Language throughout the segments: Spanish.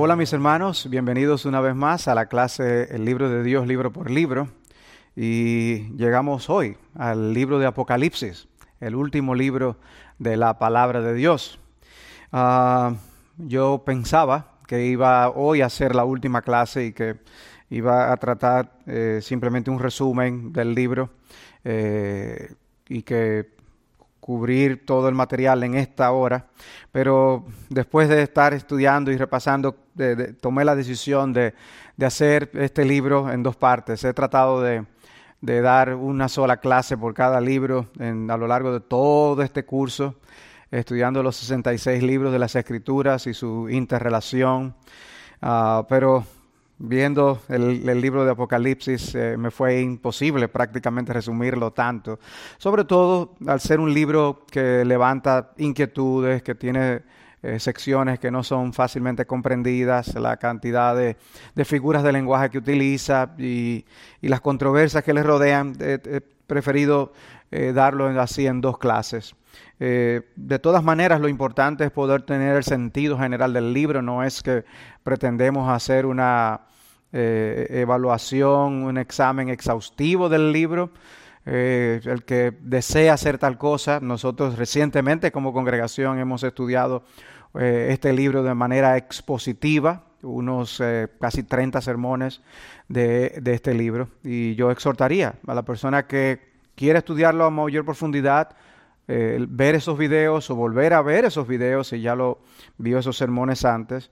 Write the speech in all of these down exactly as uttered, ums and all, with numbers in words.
Hola mis hermanos, bienvenidos una vez más a la clase El libro de Dios, libro por libro. Y llegamos hoy al libro de Apocalipsis, el último libro de la palabra de Dios. Uh, yo pensaba que iba hoy a ser la última clase y que iba a tratar eh, simplemente un resumen del libro eh, y que cubrir todo el material en esta hora, pero después de estar estudiando y repasando, de, de, tomé la decisión de, de hacer este libro en dos partes. He tratado de, de dar una sola clase por cada libro en, a lo largo de todo este curso, estudiando los sesenta y seis libros de las Escrituras y su interrelación, uh, pero viendo el, el libro de Apocalipsis eh, me fue imposible prácticamente resumirlo tanto, sobre todo al ser un libro que levanta inquietudes, que tiene eh, secciones que no son fácilmente comprendidas, la cantidad de, de figuras de lenguaje que utiliza y, y las controversias que le rodean. He, he preferido eh, darlo así en dos clases. Eh, de todas maneras, lo importante es poder tener el sentido general del libro. No es que pretendemos hacer una eh, evaluación, un examen exhaustivo del libro. Eh, el que desea hacer tal cosa, nosotros recientemente como congregación hemos estudiado eh, este libro de manera expositiva, unos eh, casi treinta sermones de, de este libro. Y yo exhortaría a la persona que quiere estudiarlo a mayor profundidad, Eh, ver esos videos o volver a ver esos videos si ya lo vio esos sermones antes.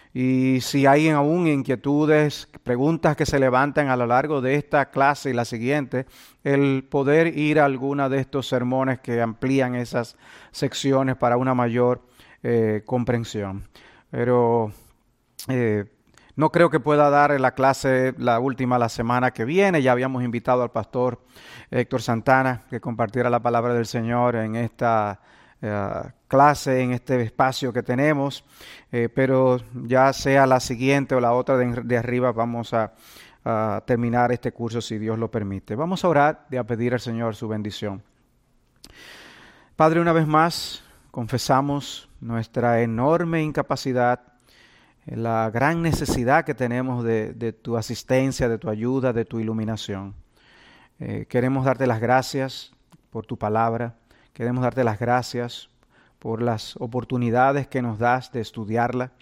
Y si hay aún inquietudes, preguntas que se levantan a lo largo de esta clase y la siguiente, el poder ir a alguna de estos sermones que amplían esas secciones para una mayor eh, comprensión. Pero eh, no creo que pueda dar la clase, la última, la semana que viene. Ya habíamos invitado al pastor Héctor Santana que compartiera la palabra del Señor en esta uh, clase, en este espacio que tenemos. Eh, pero ya sea la siguiente o la otra de, de arriba, vamos a, a terminar este curso si Dios lo permite. Vamos a orar y a pedir al Señor su bendición. Padre, una vez más, confesamos nuestra enorme incapacidad, la gran necesidad que tenemos de, de tu asistencia, de tu ayuda, de tu iluminación. Eh, queremos darte las gracias por tu palabra, queremos darte las gracias por las oportunidades que nos das de estudiarla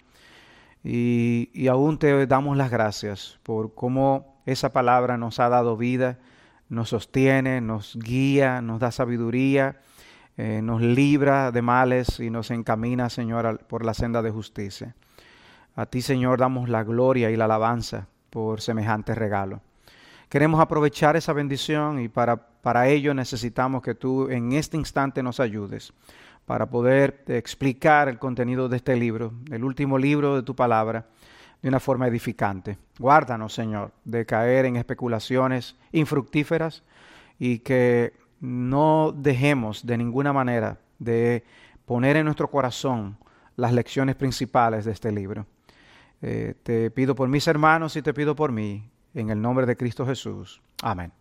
y, y aún te damos las gracias por cómo esa palabra nos ha dado vida, nos sostiene, nos guía, nos da sabiduría, eh, nos libra de males y nos encamina, Señor, por la senda de justicia. A ti, Señor, damos la gloria y la alabanza por semejante regalo. Queremos aprovechar esa bendición y para, para ello necesitamos que tú en este instante nos ayudes para poder explicar el contenido de este libro, el último libro de tu palabra, de una forma edificante. Guárdanos, Señor, de caer en especulaciones infructíferas y que no dejemos de ninguna manera de poner en nuestro corazón las lecciones principales de este libro. Eh, te pido por mis hermanos y te pido por mí, en el nombre de Cristo Jesús. Amén.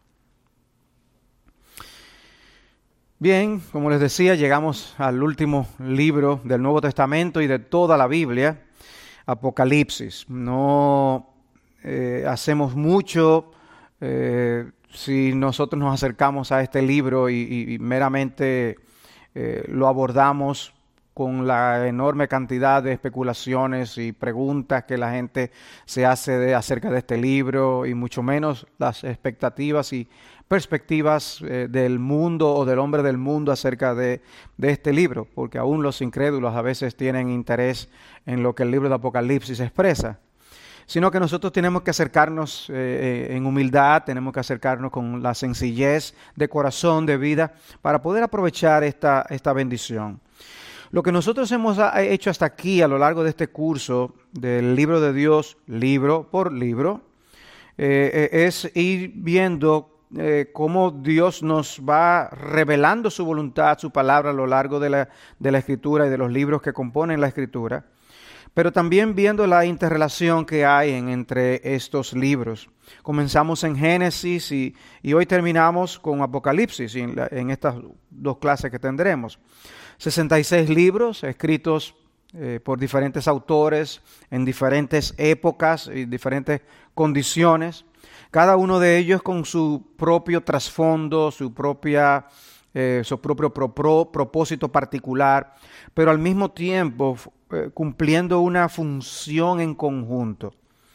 Bien, como les decía, llegamos al último libro del Nuevo Testamento y de toda la Biblia, Apocalipsis. No eh, hacemos mucho eh, si nosotros nos acercamos a este libro y, y, y meramente eh, lo abordamos con la enorme cantidad de especulaciones y preguntas que la gente se hace de, acerca de este libro, y mucho menos las expectativas y perspectivas eh, del mundo o del hombre del mundo acerca de, de este libro, porque aún los incrédulos a veces tienen interés en lo que el libro de Apocalipsis expresa, sino que nosotros tenemos que acercarnos eh, en humildad, tenemos que acercarnos con la sencillez de corazón, de vida, para poder aprovechar esta, esta bendición. Lo que nosotros hemos hecho hasta aquí a lo largo de este curso del libro de Dios, libro por libro, eh, es ir viendo eh, cómo Dios nos va revelando su voluntad, su palabra a lo largo de la, de la Escritura y de los libros que componen la Escritura, pero también viendo la interrelación que hay en, entre estos libros. Comenzamos en Génesis y, y hoy terminamos con Apocalipsis en, la, en estas dos clases que tendremos. sesenta y seis libros escritos eh, por diferentes autores, en diferentes épocas y diferentes condiciones, cada uno de ellos con su propio trasfondo, su propia, eh, su propio pro, pro, propósito particular, pero al mismo tiempo eh, cumpliendo una función en conjunto.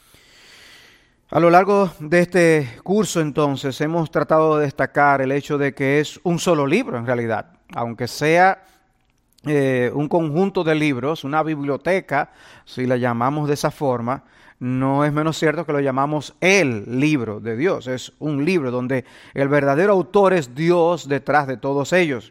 A lo largo de este curso, entonces, hemos tratado de destacar el hecho de que es un solo libro, en realidad. Aunque sea eh, un conjunto de libros, una biblioteca, si la llamamos de esa forma, no es menos cierto que lo llamamos el libro de Dios. Es un libro donde el verdadero autor es Dios detrás de todos ellos.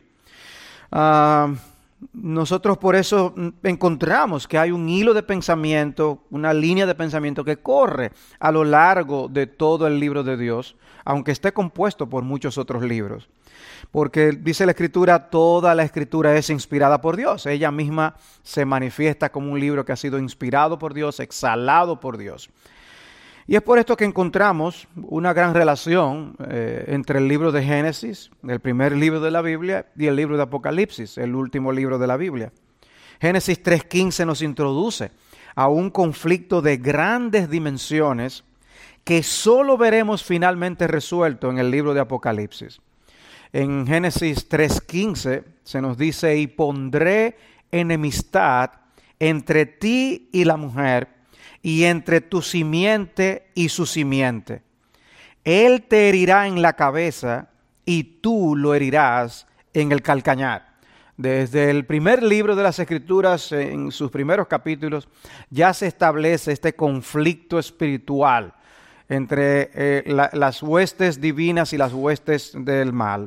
Uh, Nosotros por eso encontramos que hay un hilo de pensamiento, una línea de pensamiento que corre a lo largo de todo el libro de Dios, aunque esté compuesto por muchos otros libros. Porque dice la Escritura, toda la Escritura es inspirada por Dios. Ella misma se manifiesta como un libro que ha sido inspirado por Dios, exhalado por Dios. Y es por esto que encontramos una gran relación eh, entre el libro de Génesis, el primer libro de la Biblia, y el libro de Apocalipsis, el último libro de la Biblia. Génesis tres quince nos introduce a un conflicto de grandes dimensiones que solo veremos finalmente resuelto en el libro de Apocalipsis. En Génesis tres quince se nos dice, y pondré enemistad entre ti y la mujer, y entre tu simiente y su simiente. Él te herirá en la cabeza y tú lo herirás en el calcañar. Desde el primer libro de las Escrituras, en sus primeros capítulos, ya se establece este conflicto espiritual entre eh, la, las huestes divinas y las huestes del mal.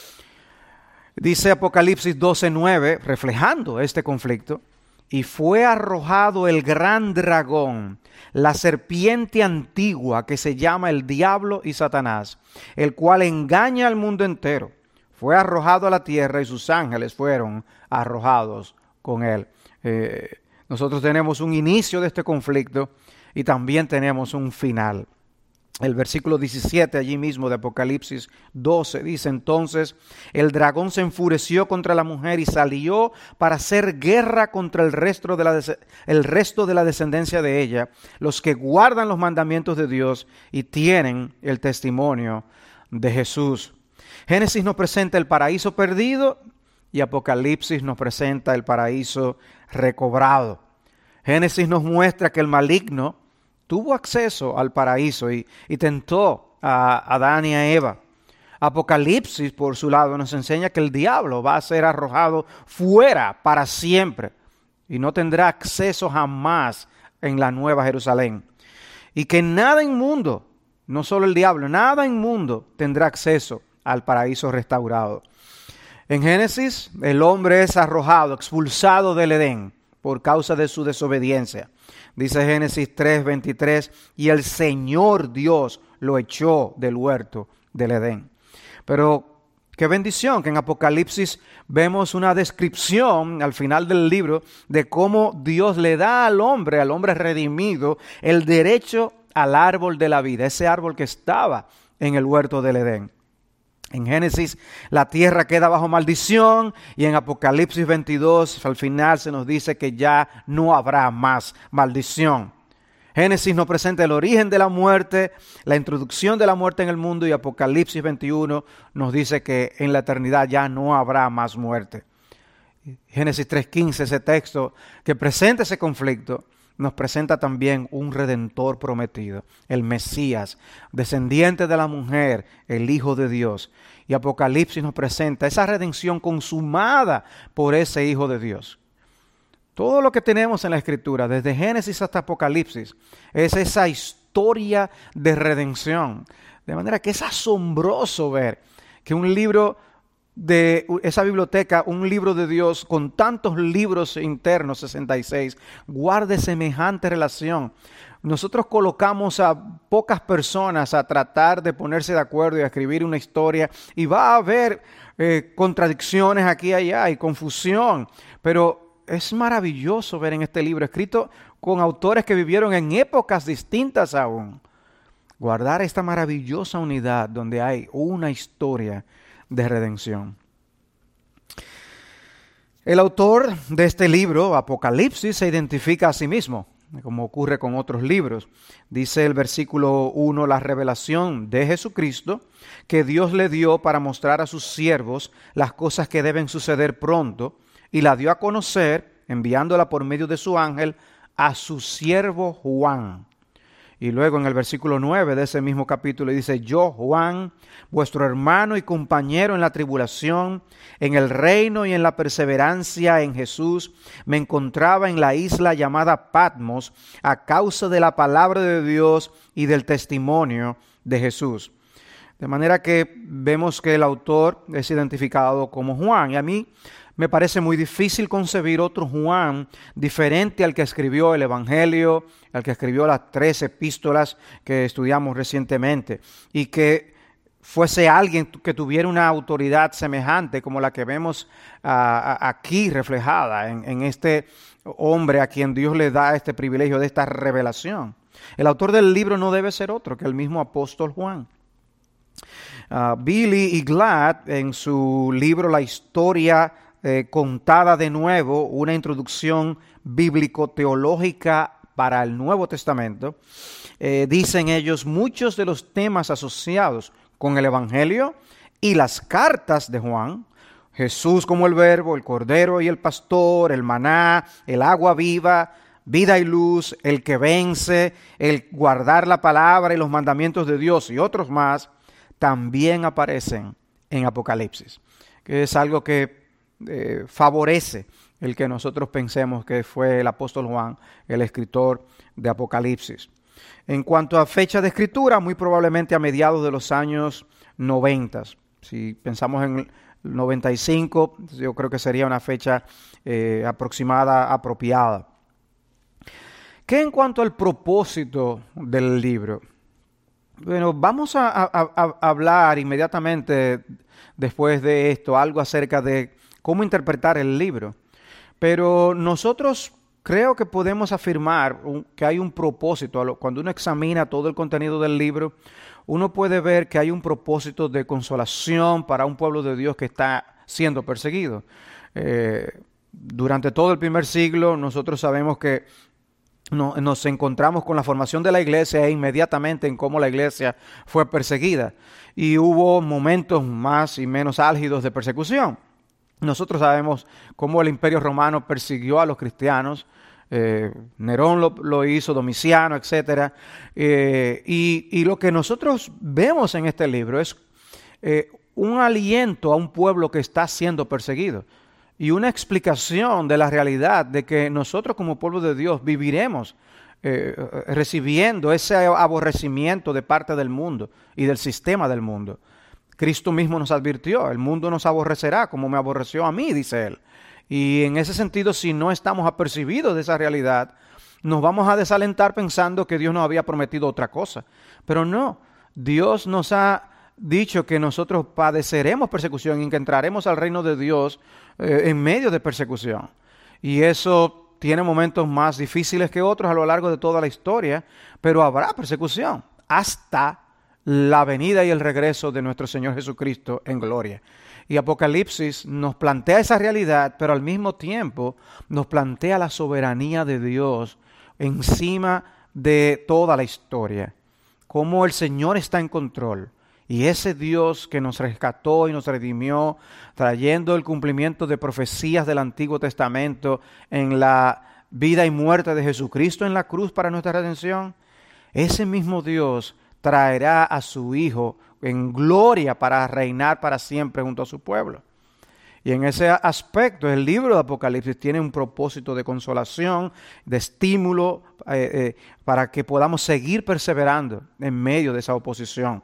Dice Apocalipsis doce nueve, reflejando este conflicto, y fue arrojado el gran dragón, la serpiente antigua que se llama el diablo y Satanás, el cual engaña al mundo entero. Fue arrojado a la tierra y sus ángeles fueron arrojados con él. Eh, nosotros tenemos un inicio de este conflicto y también tenemos un final. El versículo diecisiete allí mismo de Apocalipsis doce dice, entonces el dragón se enfureció contra la mujer y salió para hacer guerra contra el resto de la, el resto de la descendencia de ella, los que guardan los mandamientos de Dios y tienen el testimonio de Jesús. Génesis nos presenta el paraíso perdido y Apocalipsis nos presenta el paraíso recobrado. Génesis nos muestra que el maligno tuvo acceso al paraíso y, y tentó a Adán y a Eva. Apocalipsis, por su lado, nos enseña que el diablo va a ser arrojado fuera para siempre y no tendrá acceso jamás en la Nueva Jerusalén. Y que nada inmundo, no solo el diablo, nada inmundo tendrá acceso al paraíso restaurado. En Génesis, el hombre es arrojado, expulsado del Edén por causa de su desobediencia. Dice Génesis tres veintitrés, y el Señor Dios lo echó del huerto del Edén. Pero qué bendición que en Apocalipsis vemos una descripción al final del libro de cómo Dios le da al hombre, al hombre redimido, el derecho al árbol de la vida, ese árbol que estaba en el huerto del Edén. En Génesis la tierra queda bajo maldición y en Apocalipsis veintidós al final se nos dice que ya no habrá más maldición. Génesis nos presenta el origen de la muerte, la introducción de la muerte en el mundo y Apocalipsis veintiuno nos dice que en la eternidad ya no habrá más muerte. Génesis tres quince, ese texto que presenta ese conflicto, nos presenta también un Redentor prometido, el Mesías, descendiente de la mujer, el Hijo de Dios. Y Apocalipsis nos presenta esa redención consumada por ese Hijo de Dios. Todo lo que tenemos en la Escritura, desde Génesis hasta Apocalipsis, es esa historia de redención. De manera que es asombroso ver que un libro de esa biblioteca, un libro de Dios con tantos libros internos, sesenta y seis, guarde semejante relación. Nosotros colocamos a pocas personas a tratar de ponerse de acuerdo y a escribir una historia y va a haber eh, contradicciones aquí y allá y confusión, pero es maravilloso ver en este libro escrito con autores que vivieron en épocas distintas aún, guardar esta maravillosa unidad donde hay una historia de redención. El autor de este libro, Apocalipsis, se identifica a sí mismo, como ocurre con otros libros. Dice el versículo uno, la revelación de Jesucristo que Dios le dio para mostrar a sus siervos las cosas que deben suceder pronto, y la dio a conocer, enviándola por medio de su ángel, a su siervo Juan. Y luego en el versículo nueve de ese mismo capítulo dice, yo, Juan, vuestro hermano y compañero en la tribulación, en el reino y en la perseverancia en Jesús, me encontraba en la isla llamada Patmos a causa de la palabra de Dios y del testimonio de Jesús. De manera que vemos que el autor es identificado como Juan. Y a mí me parece muy difícil concebir otro Juan diferente al que escribió el Evangelio, al que escribió las tres epístolas que estudiamos recientemente, y que fuese alguien que tuviera una autoridad semejante como la que vemos uh, aquí reflejada en, en este hombre a quien Dios le da este privilegio de esta revelación. El autor del libro no debe ser otro que el mismo apóstol Juan. Uh, Billy y Glad, en su libro La historia eh, contada de nuevo, una introducción bíblico-teológica para el Nuevo Testamento, eh, dicen ellos muchos de los temas asociados con el Evangelio y las cartas de Juan, Jesús como el verbo, el cordero y el pastor, el maná, el agua viva, vida y luz, el que vence, el guardar la palabra y los mandamientos de Dios y otros más, también aparecen en Apocalipsis, que es algo que eh, favorece el que nosotros pensemos que fue el apóstol Juan el escritor de Apocalipsis. En cuanto a fecha de escritura, muy probablemente a mediados de los años noventa. Si pensamos en el noventa y cinco, yo creo que sería una fecha eh, aproximada, apropiada. ¿Qué en cuanto al propósito del libro? Bueno, vamos a, a, a hablar inmediatamente después de esto algo acerca de cómo interpretar el libro. Pero nosotros creo que podemos afirmar un, que hay un propósito. Cuando uno examina todo el contenido del libro, uno puede ver que hay un propósito de consolación para un pueblo de Dios que está siendo perseguido. Eh, durante todo el primer siglo nosotros sabemos que no, nos encontramos con la formación de la iglesia e inmediatamente en cómo la iglesia fue perseguida. Y hubo momentos más y menos álgidos de persecución. Nosotros sabemos cómo el Imperio Romano persiguió a los cristianos, eh, Nerón lo, lo hizo, Domiciano, etcétera. Eh, y, y lo que nosotros vemos en este libro es eh, un aliento a un pueblo que está siendo perseguido y una explicación de la realidad de que nosotros como pueblo de Dios viviremos eh, recibiendo ese aborrecimiento de parte del mundo y del sistema del mundo. Cristo mismo nos advirtió, el mundo nos aborrecerá como me aborreció a mí, dice él. Y en ese sentido, si no estamos apercibidos de esa realidad, nos vamos a desalentar pensando que Dios nos había prometido otra cosa. Pero no, Dios nos ha dicho que nosotros padeceremos persecución y que entraremos al reino de Dios eh, en medio de persecución. Y eso tiene momentos más difíciles que otros a lo largo de toda la historia, pero habrá persecución hasta la venida y el regreso de nuestro Señor Jesucristo en gloria. Y Apocalipsis nos plantea esa realidad, pero al mismo tiempo nos plantea la soberanía de Dios encima de toda la historia. Cómo el Señor está en control. Y ese Dios que nos rescató y nos redimió, trayendo el cumplimiento de profecías del Antiguo Testamento en la vida y muerte de Jesucristo en la cruz para nuestra redención, ese mismo Dios traerá a su Hijo en gloria para reinar para siempre junto a su pueblo. Y en ese aspecto el libro de Apocalipsis tiene un propósito de consolación, de estímulo eh, eh, para que podamos seguir perseverando en medio de esa oposición.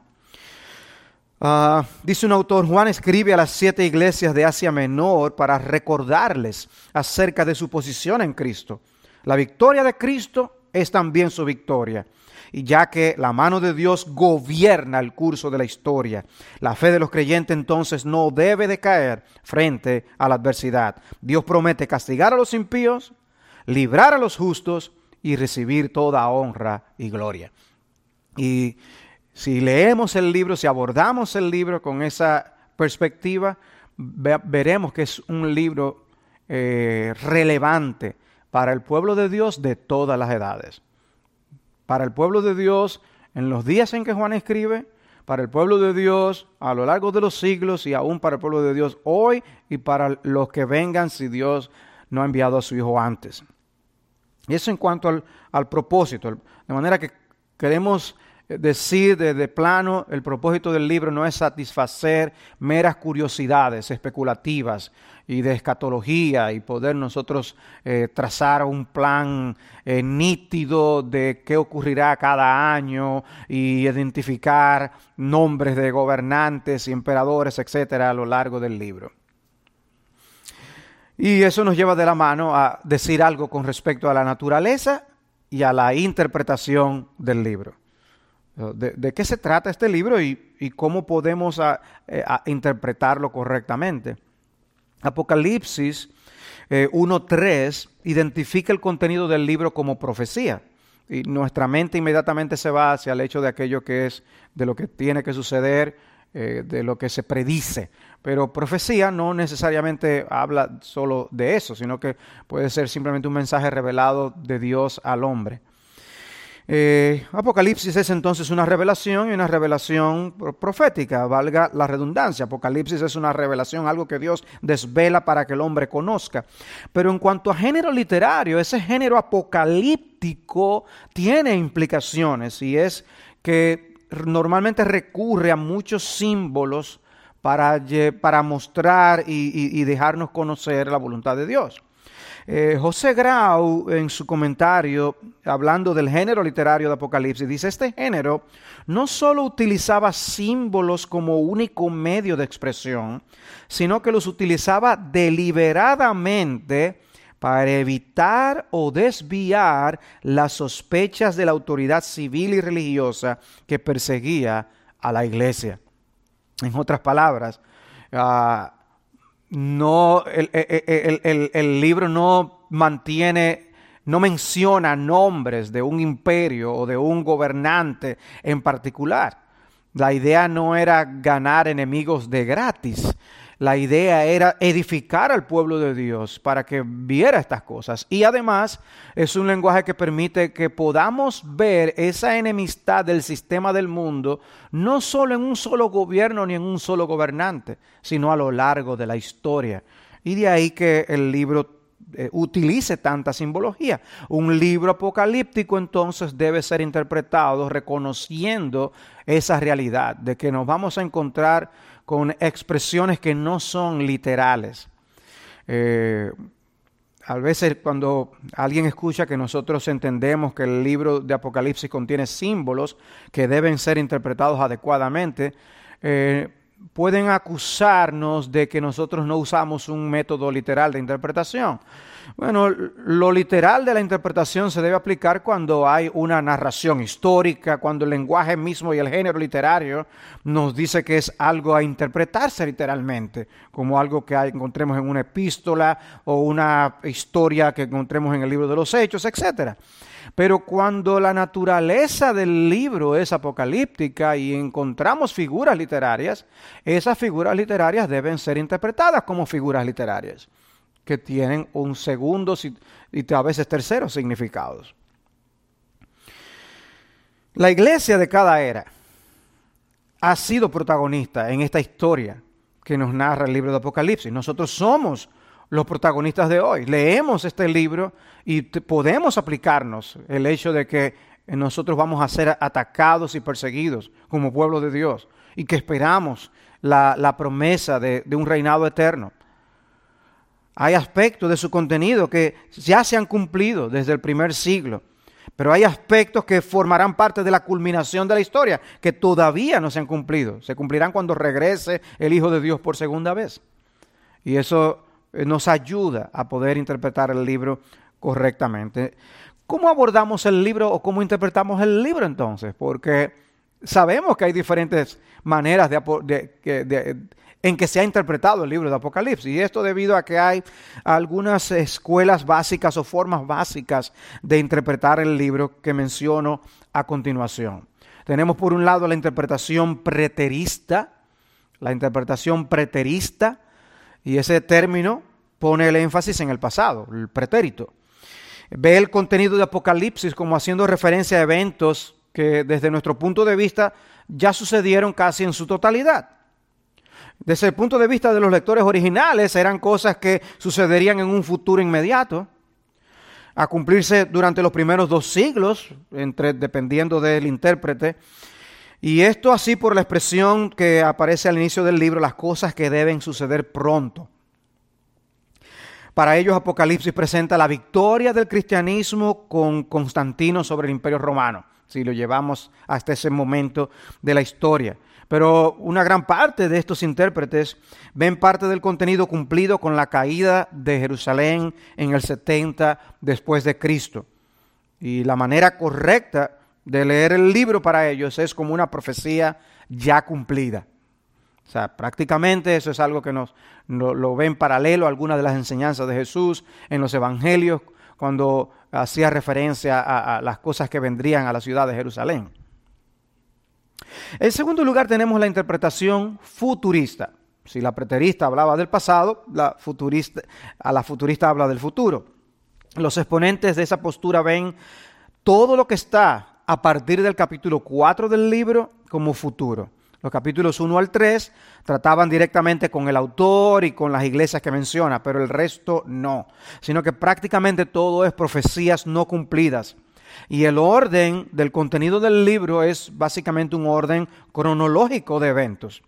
Uh, dice un autor, Juan escribe a las siete iglesias de Asia Menor para recordarles acerca de su posición en Cristo. La victoria de Cristo es también su victoria. Y ya que la mano de Dios gobierna el curso de la historia, la fe de los creyentes entonces no debe de caer frente a la adversidad. Dios promete castigar a los impíos, librar a los justos y recibir toda honra y gloria. Y si leemos el libro, si abordamos el libro con esa perspectiva, ve- veremos que es un libro eh, relevante para el pueblo de Dios de todas las edades. Para el pueblo de Dios en los días en que Juan escribe, para el pueblo de Dios a lo largo de los siglos y aún para el pueblo de Dios hoy y para los que vengan si Dios no ha enviado a su Hijo antes. Y eso en cuanto al, al propósito. De manera que queremos decir de, de plano, el propósito del libro no es satisfacer meras curiosidades especulativas y de escatología y poder nosotros eh, trazar un plan eh, nítido de qué ocurrirá cada año y identificar nombres de gobernantes y emperadores, etcétera, a lo largo del libro. Y eso nos lleva de la mano a decir algo con respecto a la naturaleza y a la interpretación del libro. ¿De, de qué se trata este libro y, y cómo podemos a, a interpretarlo correctamente? Apocalipsis eh, uno tres identifica el contenido del libro como profecía. Y nuestra mente inmediatamente se va hacia el hecho de aquello que es, de lo que tiene que suceder, eh, de lo que se predice. Pero profecía no necesariamente habla solo de eso, sino que puede ser simplemente un mensaje revelado de Dios al hombre. Eh, Apocalipsis es entonces una revelación y una revelación profética, valga la redundancia. Apocalipsis es una revelación, algo que Dios desvela para que el hombre conozca. Pero en cuanto a género literario, ese género apocalíptico tiene implicaciones y es que normalmente recurre a muchos símbolos para, para mostrar y, y, y dejarnos conocer la voluntad de Dios. Eh, José Grau, en su comentario, hablando del género literario de Apocalipsis, dice: este género no solo utilizaba símbolos como único medio de expresión, sino que los utilizaba deliberadamente para evitar o desviar las sospechas de la autoridad civil y religiosa que perseguía a la iglesia. En otras palabras, uh, No, el, el, el, el libro no mantiene, no menciona nombres de un imperio o de un gobernante en particular. La idea no era ganar enemigos de gratis. La idea era edificar al pueblo de Dios para que viera estas cosas. Y además es un lenguaje que permite que podamos ver esa enemistad del sistema del mundo no solo en un solo gobierno ni en un solo gobernante, sino a lo largo de la historia. Y de ahí que el libro eh, utilice tanta simbología. Un libro apocalíptico entonces debe ser interpretado reconociendo esa realidad de que nos vamos a encontrar con expresiones que no son literales. Eh, a veces cuando alguien escucha que nosotros entendemos que el libro de Apocalipsis contiene símbolos que deben ser interpretados adecuadamente, eh, pueden acusarnos de que nosotros no usamos un método literal de interpretación. Bueno, lo literal de la interpretación se debe aplicar cuando hay una narración histórica, cuando el lenguaje mismo y el género literario nos dice que es algo a interpretarse literalmente, como algo que encontremos en una epístola o una historia que encontremos en el libro de los Hechos, etcétera. Pero cuando la naturaleza del libro es apocalíptica y encontramos figuras literarias, esas figuras literarias deben ser interpretadas como figuras literarias, que tienen un segundo y a veces terceros significados. La iglesia de cada era ha sido protagonista en esta historia que nos narra el libro de Apocalipsis. Nosotros somos los protagonistas de hoy. Leemos este libro y te, podemos aplicarnos el hecho de que nosotros vamos a ser atacados y perseguidos como pueblo de Dios y que esperamos la, la promesa de, de un reinado eterno. Hay aspectos de su contenido que ya se han cumplido desde el primer siglo, pero hay aspectos que formarán parte de la culminación de la historia que todavía no se han cumplido. Se cumplirán cuando regrese el Hijo de Dios por segunda vez. Y eso nos ayuda a poder interpretar el libro correctamente. ¿Cómo abordamos el libro o cómo interpretamos el libro entonces? Porque sabemos que hay diferentes maneras de, de, de, en que se ha interpretado el libro de Apocalipsis. Y esto debido a que hay algunas escuelas básicas o formas básicas de interpretar el libro que menciono a continuación. Tenemos por un lado la interpretación preterista, la interpretación preterista, y ese término pone el énfasis en el pasado, el pretérito. Ve el contenido de Apocalipsis como haciendo referencia a eventos que desde nuestro punto de vista ya sucedieron casi en su totalidad. Desde el punto de vista de los lectores originales, eran cosas que sucederían en un futuro inmediato, a cumplirse durante los primeros dos siglos, entre, dependiendo del intérprete. Y esto así por la expresión que aparece al inicio del libro, las cosas que deben suceder pronto. Para ellos, Apocalipsis presenta la victoria del cristianismo con Constantino sobre el Imperio Romano, si lo llevamos hasta ese momento de la historia. Pero una gran parte de estos intérpretes ven parte del contenido cumplido con la caída de Jerusalén en el setenta después de Cristo. Y la manera correcta de leer el libro para ellos es como una profecía ya cumplida. O sea, prácticamente eso es algo que nos lo, lo ven paralelo a algunas de las enseñanzas de Jesús en los evangelios cuando hacía referencia a, a las cosas que vendrían a la ciudad de Jerusalén. En segundo lugar tenemos la interpretación futurista. Si la preterista hablaba del pasado, la futurista, a la futurista habla del futuro. Los exponentes de esa postura ven todo lo que está a partir del capítulo cuatro del libro como futuro. Los capítulos uno al tres trataban directamente con el autor y con las iglesias que menciona, pero el resto no, sino que prácticamente todo es profecías no cumplidas. Y el orden del contenido del libro es básicamente un orden cronológico de eventos.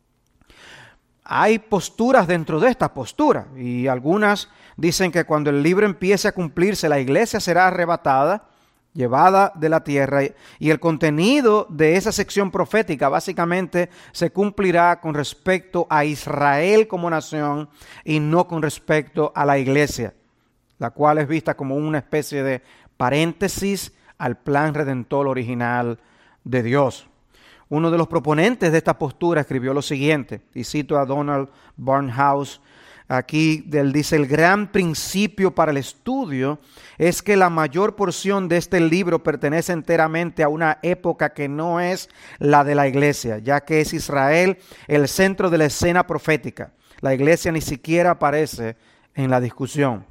Hay posturas dentro de esta postura y algunas dicen que cuando el libro empiece a cumplirse, la iglesia será arrebatada, llevada de la tierra, y el contenido de esa sección profética básicamente se cumplirá con respecto a Israel como nación y no con respecto a la iglesia, la cual es vista como una especie de paréntesis al plan redentor original de Dios. Uno de los proponentes de esta postura escribió lo siguiente, y cito a Donald Barnhouse. Aquí él dice: el gran principio para el estudio es que la mayor porción de este libro pertenece enteramente a una época que no es la de la iglesia, ya que es Israel el centro de la escena profética. La iglesia ni siquiera aparece en la discusión.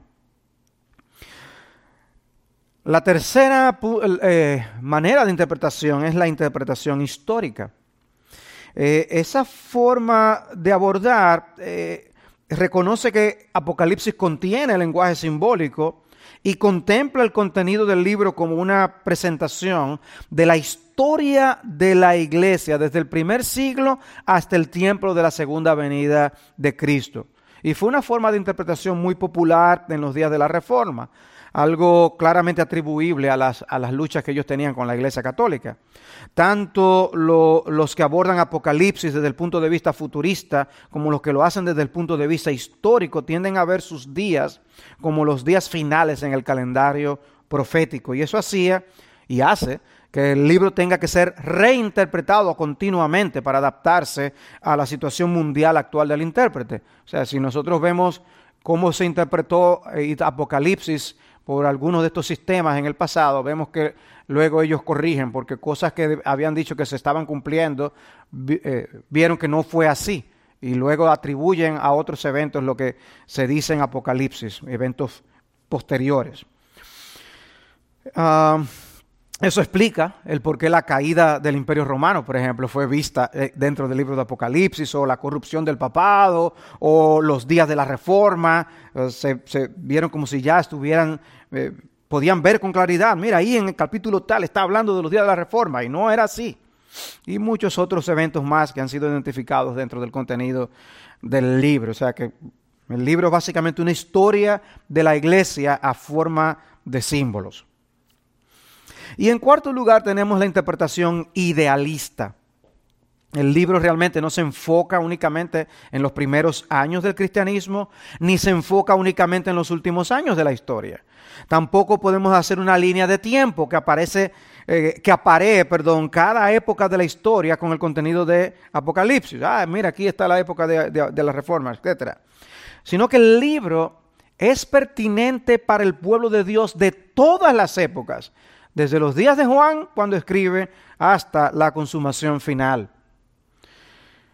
La tercera eh, manera de interpretación es la interpretación histórica. Eh, esa forma de abordar eh, reconoce que Apocalipsis contiene el lenguaje simbólico y contempla el contenido del libro como una presentación de la historia de la iglesia desde el primer siglo hasta el tiempo de la segunda venida de Cristo. Y fue una forma de interpretación muy popular en los días de la Reforma, algo claramente atribuible a las, a las luchas que ellos tenían con la Iglesia Católica. Tanto lo, los que abordan Apocalipsis desde el punto de vista futurista como los que lo hacen desde el punto de vista histórico tienden a ver sus días como los días finales en el calendario profético. Y eso hacía y hace que el libro tenga que ser reinterpretado continuamente para adaptarse a la situación mundial actual del intérprete. O sea, si nosotros vemos cómo se interpretó Apocalipsis por algunos de estos sistemas en el pasado, vemos que luego ellos corrigen porque cosas que habían dicho que se estaban cumpliendo, eh, vieron que no fue así y luego atribuyen a otros eventos lo que se dice en Apocalipsis, eventos posteriores. Uh, Eso explica el por qué la caída del Imperio Romano, por ejemplo, fue vista dentro del libro de Apocalipsis, o la corrupción del papado, o los días de la Reforma. Se, se vieron como si ya estuvieran, eh, podían ver con claridad. Mira, ahí en el capítulo tal está hablando de los días de la Reforma, y no era así. Y muchos otros eventos más que han sido identificados dentro del contenido del libro. O sea que el libro es básicamente una historia de la iglesia a forma de símbolos. Y en cuarto lugar tenemos la interpretación idealista. El libro realmente no se enfoca únicamente en los primeros años del cristianismo, ni se enfoca únicamente en los últimos años de la historia. Tampoco podemos hacer una línea de tiempo que aparece, eh, que aparee, perdón, cada época de la historia con el contenido de Apocalipsis. Ah, mira, aquí está la época de, de, de la Reforma, etcétera. Sino que el libro es pertinente para el pueblo de Dios de todas las épocas, desde los días de Juan, cuando escribe, hasta la consumación final.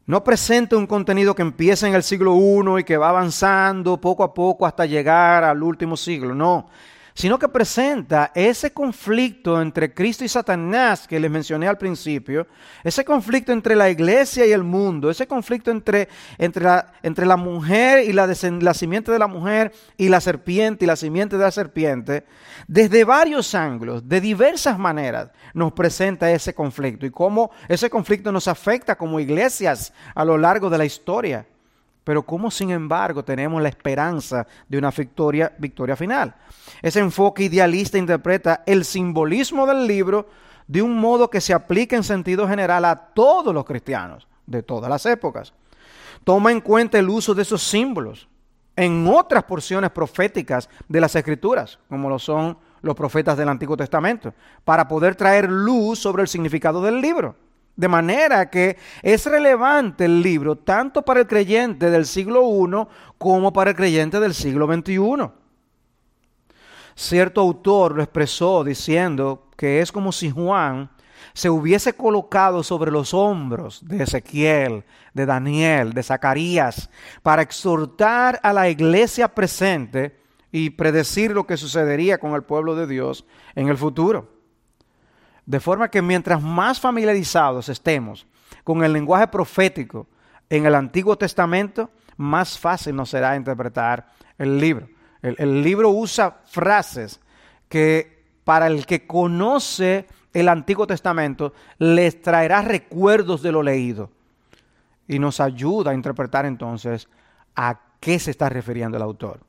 No presenta un contenido que empieza en el siglo primero y que va avanzando poco a poco hasta llegar al último siglo, no. Sino que presenta ese conflicto entre Cristo y Satanás que les mencioné al principio, ese conflicto entre la iglesia y el mundo, ese conflicto entre, entre, la, entre la mujer y la, la simiente de la mujer y la serpiente y la simiente de la serpiente, desde varios ángulos, de diversas maneras, nos presenta ese conflicto y cómo ese conflicto nos afecta como iglesias a lo largo de la historia. Pero cómo, sin embargo, tenemos la esperanza de una victoria, victoria final. Ese enfoque idealista interpreta el simbolismo del libro de un modo que se aplica en sentido general a todos los cristianos de todas las épocas. Toma en cuenta el uso de esos símbolos en otras porciones proféticas de las Escrituras, como lo son los profetas del Antiguo Testamento, para poder traer luz sobre el significado del libro. De manera que es relevante el libro tanto para el creyente del siglo primero como para el creyente del siglo veintiuno. Cierto autor lo expresó diciendo que es como si Juan se hubiese colocado sobre los hombros de Ezequiel, de Daniel, de Zacarías, para exhortar a la iglesia presente y predecir lo que sucedería con el pueblo de Dios en el futuro. De forma que mientras más familiarizados estemos con el lenguaje profético en el Antiguo Testamento, más fácil nos será interpretar el libro. El, el libro usa frases que para el que conoce el Antiguo Testamento les traerá recuerdos de lo leído y nos ayuda a interpretar entonces a qué se está refiriendo el autor.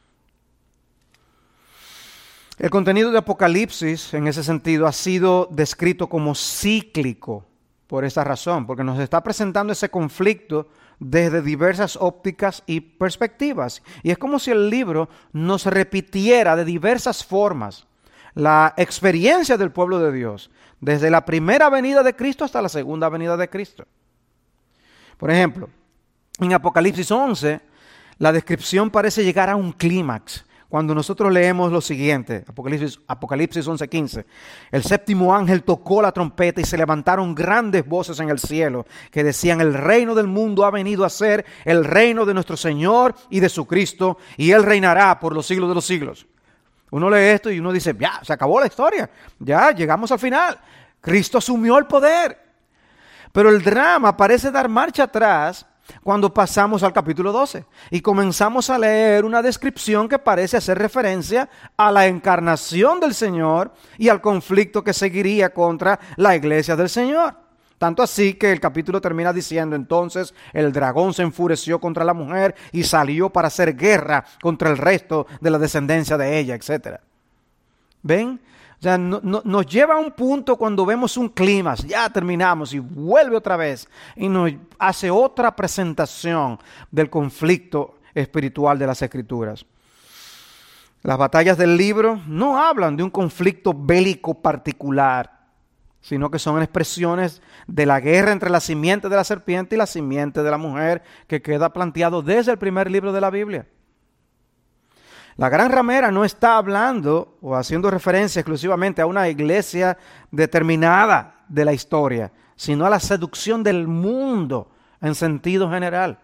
El contenido de Apocalipsis, en ese sentido, ha sido descrito como cíclico por esa razón, porque nos está presentando ese conflicto desde diversas ópticas y perspectivas. Y es como si el libro nos repitiera de diversas formas la experiencia del pueblo de Dios, desde la primera venida de Cristo hasta la segunda venida de Cristo. Por ejemplo, en Apocalipsis once, la descripción parece llegar a un clímax. Cuando nosotros leemos lo siguiente, Apocalipsis, Apocalipsis once quince, el séptimo ángel tocó la trompeta y se levantaron grandes voces en el cielo que decían: el reino del mundo ha venido a ser el reino de nuestro Señor y de su Cristo, y Él reinará por los siglos de los siglos. Uno lee esto y uno dice: ya, se acabó la historia, ya llegamos al final, Cristo asumió el poder. Pero el drama parece dar marcha atrás cuando pasamos al capítulo doce y comenzamos a leer una descripción que parece hacer referencia a la encarnación del Señor y al conflicto que seguiría contra la iglesia del Señor. Tanto así que el capítulo termina diciendo: entonces el dragón se enfureció contra la mujer y salió para hacer guerra contra el resto de la descendencia de ella, etcétera. ¿Ven? O sea, no, no, nos lleva a un punto cuando vemos un clímax, ya terminamos y vuelve otra vez y nos hace otra presentación del conflicto espiritual de las Escrituras. Las batallas del libro no hablan de un conflicto bélico particular, sino que son expresiones de la guerra entre la simiente de la serpiente y la simiente de la mujer que queda planteado desde el primer libro de la Biblia. La gran ramera no está hablando o haciendo referencia exclusivamente a una iglesia determinada de la historia, sino a la seducción del mundo en sentido general.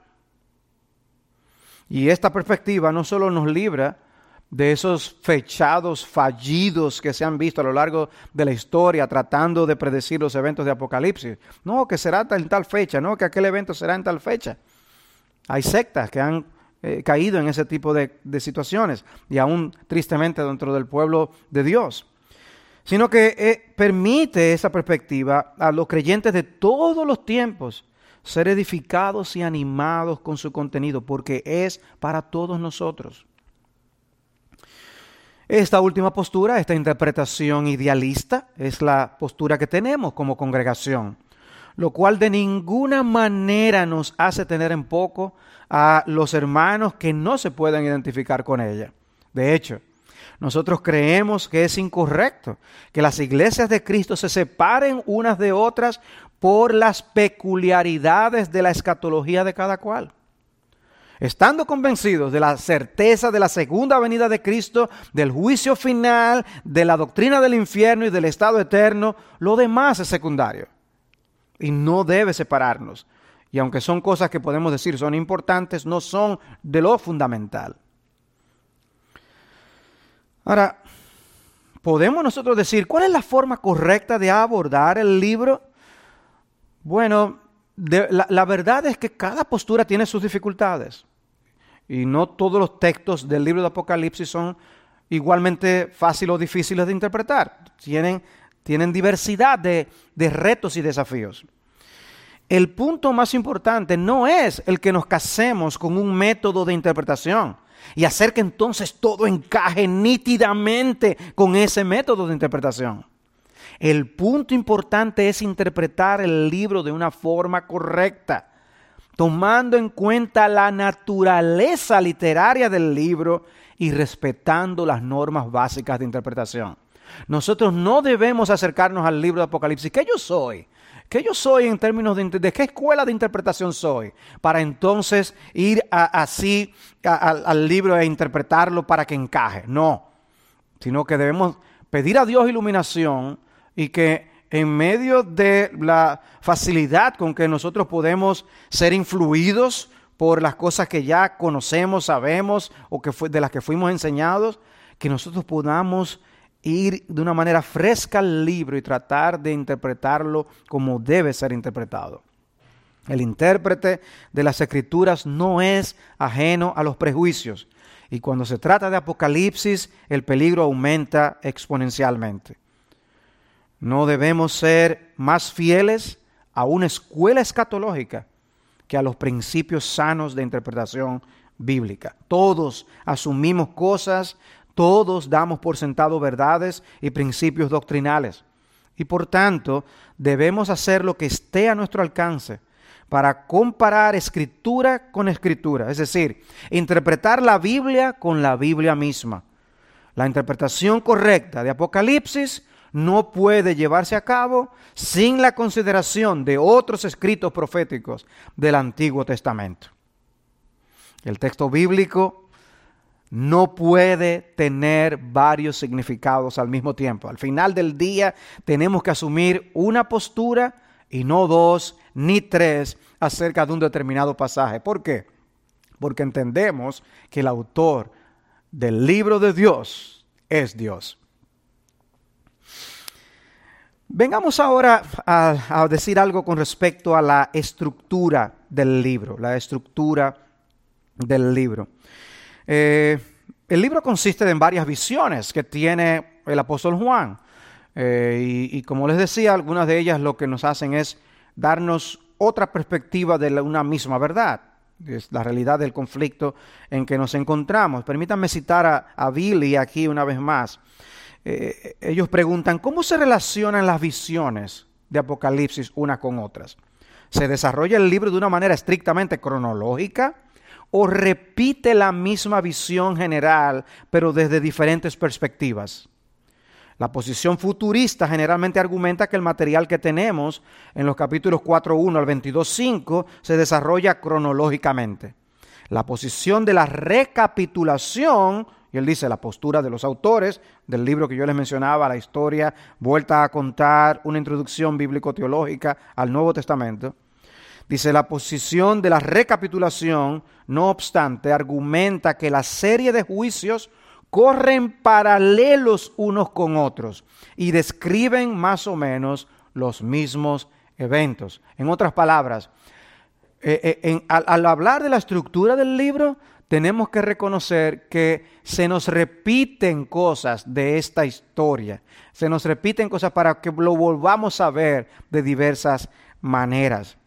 Y esta perspectiva no solo nos libra de esos fechados fallidos que se han visto a lo largo de la historia tratando de predecir los eventos de Apocalipsis. No, que será en tal fecha, no, que aquel evento será en tal fecha. Hay sectas que han Eh, caído en ese tipo de, de situaciones y aún tristemente dentro del pueblo de Dios, sino que eh, permite esa perspectiva a los creyentes de todos los tiempos ser edificados y animados con su contenido, porque es para todos nosotros. Esta última postura, esta interpretación idealista, es la postura que tenemos como congregación, lo cual de ninguna manera nos hace tener en poco a los hermanos que no se pueden identificar con ella. De hecho, nosotros creemos que es incorrecto que las iglesias de Cristo se separen unas de otras por las peculiaridades de la escatología de cada cual. Estando convencidos de la certeza de la segunda venida de Cristo, del juicio final, de la doctrina del infierno y del estado eterno, lo demás es secundario y no debe separarnos. Y aunque son cosas que podemos decir son importantes, no son de lo fundamental. Ahora, ¿podemos nosotros decir cuál es la forma correcta de abordar el libro? Bueno, de, la, la verdad es que cada postura tiene sus dificultades. Y no todos los textos del libro de Apocalipsis son igualmente fáciles o difíciles de interpretar. Tienen, tienen diversidad de, de retos y desafíos. El punto más importante no es el que nos casemos con un método de interpretación y hacer que entonces todo encaje nítidamente con ese método de interpretación. El punto importante es interpretar el libro de una forma correcta, tomando en cuenta la naturaleza literaria del libro y respetando las normas básicas de interpretación. Nosotros no debemos acercarnos al libro de Apocalipsis. ¿Qué yo soy? ¿Qué yo soy en términos de, de qué escuela de interpretación soy? Para entonces ir a, así a, a, al libro e interpretarlo para que encaje. No, sino que debemos pedir a Dios iluminación y que en medio de la facilidad con que nosotros podemos ser influidos por las cosas que ya conocemos, sabemos o que fue, de las que fuimos enseñados, que nosotros podamos ir de una manera fresca al libro y tratar de interpretarlo como debe ser interpretado. El intérprete de las Escrituras no es ajeno a los prejuicios, y cuando se trata de Apocalipsis, el peligro aumenta exponencialmente. No debemos ser más fieles a una escuela escatológica que a los principios sanos de interpretación bíblica. Todos asumimos cosas, todos damos por sentado verdades y principios doctrinales. Y por tanto, debemos hacer lo que esté a nuestro alcance para comparar escritura con escritura. Es decir, interpretar la Biblia con la Biblia misma. La interpretación correcta de Apocalipsis no puede llevarse a cabo sin la consideración de otros escritos proféticos del Antiguo Testamento. El texto bíblico no puede tener varios significados al mismo tiempo. Al final del día tenemos que asumir una postura y no dos ni tres acerca de un determinado pasaje. ¿Por qué? Porque entendemos que el autor del libro de Dios es Dios. Vengamos ahora a, a decir algo con respecto a la estructura del libro, la estructura del libro. Eh, el libro consiste en varias visiones que tiene el apóstol Juan. Eh, y, y como les decía, algunas de ellas lo que nos hacen es darnos otra perspectiva de la, una misma verdad. Es la realidad del conflicto en que nos encontramos. Permítanme citar a, a Billy aquí una vez más. Eh, ellos preguntan, ¿cómo se relacionan las visiones de Apocalipsis unas con otras? ¿Se desarrolla el libro de una manera estrictamente cronológica o repite la misma visión general, pero desde diferentes perspectivas? La posición futurista generalmente argumenta que el material que tenemos en los capítulos cuatro uno al veintidós cinco se desarrolla cronológicamente. La posición de la recapitulación, y él dice la postura de los autores del libro que yo les mencionaba, la historia vuelta a contar, una introducción bíblico-teológica al Nuevo Testamento. Dice, la posición de la recapitulación, no obstante, argumenta que la serie de juicios corren paralelos unos con otros y describen más o menos los mismos eventos. En otras palabras, eh, eh, en, al, al hablar de la estructura del libro, tenemos que reconocer que se nos repiten cosas de esta historia. Se nos repiten cosas para que lo volvamos a ver de diversas maneras.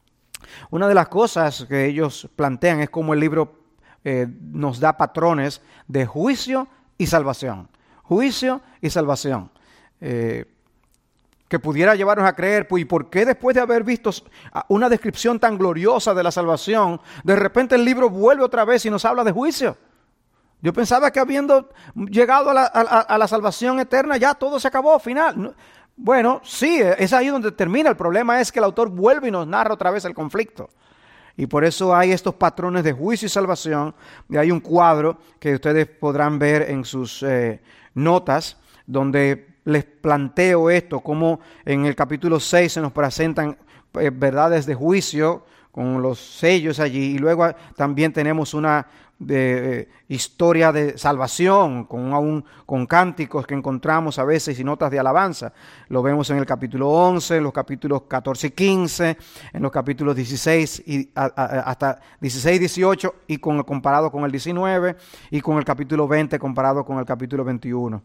Una de las cosas que ellos plantean es cómo el libro eh, nos da patrones de juicio y salvación. Juicio y salvación. Eh, que pudiera llevarnos a creer, pues, ¿y por qué después de haber visto una descripción tan gloriosa de la salvación, de repente el libro vuelve otra vez y nos habla de juicio? Yo pensaba que habiendo llegado a la, a, a la salvación eterna ya todo se acabó, final. Bueno, sí, es ahí donde termina. El problema es que el autor vuelve y nos narra otra vez el conflicto. Y por eso hay estos patrones de juicio y salvación. Y hay un cuadro que ustedes podrán ver en sus eh, notas, donde les planteo esto, como en el capítulo seis se nos presentan eh, verdades de juicio con los sellos allí, y luego también tenemos una de, eh, historia de salvación con, aún, con cánticos que encontramos a veces y notas de alabanza. Lo vemos en el capítulo once, en los capítulos catorce y quince, en los capítulos dieciséis y a, a, hasta dieciséis, dieciocho, y con, comparado con el diecinueve, y con el capítulo veinte comparado con el capítulo veintiuno.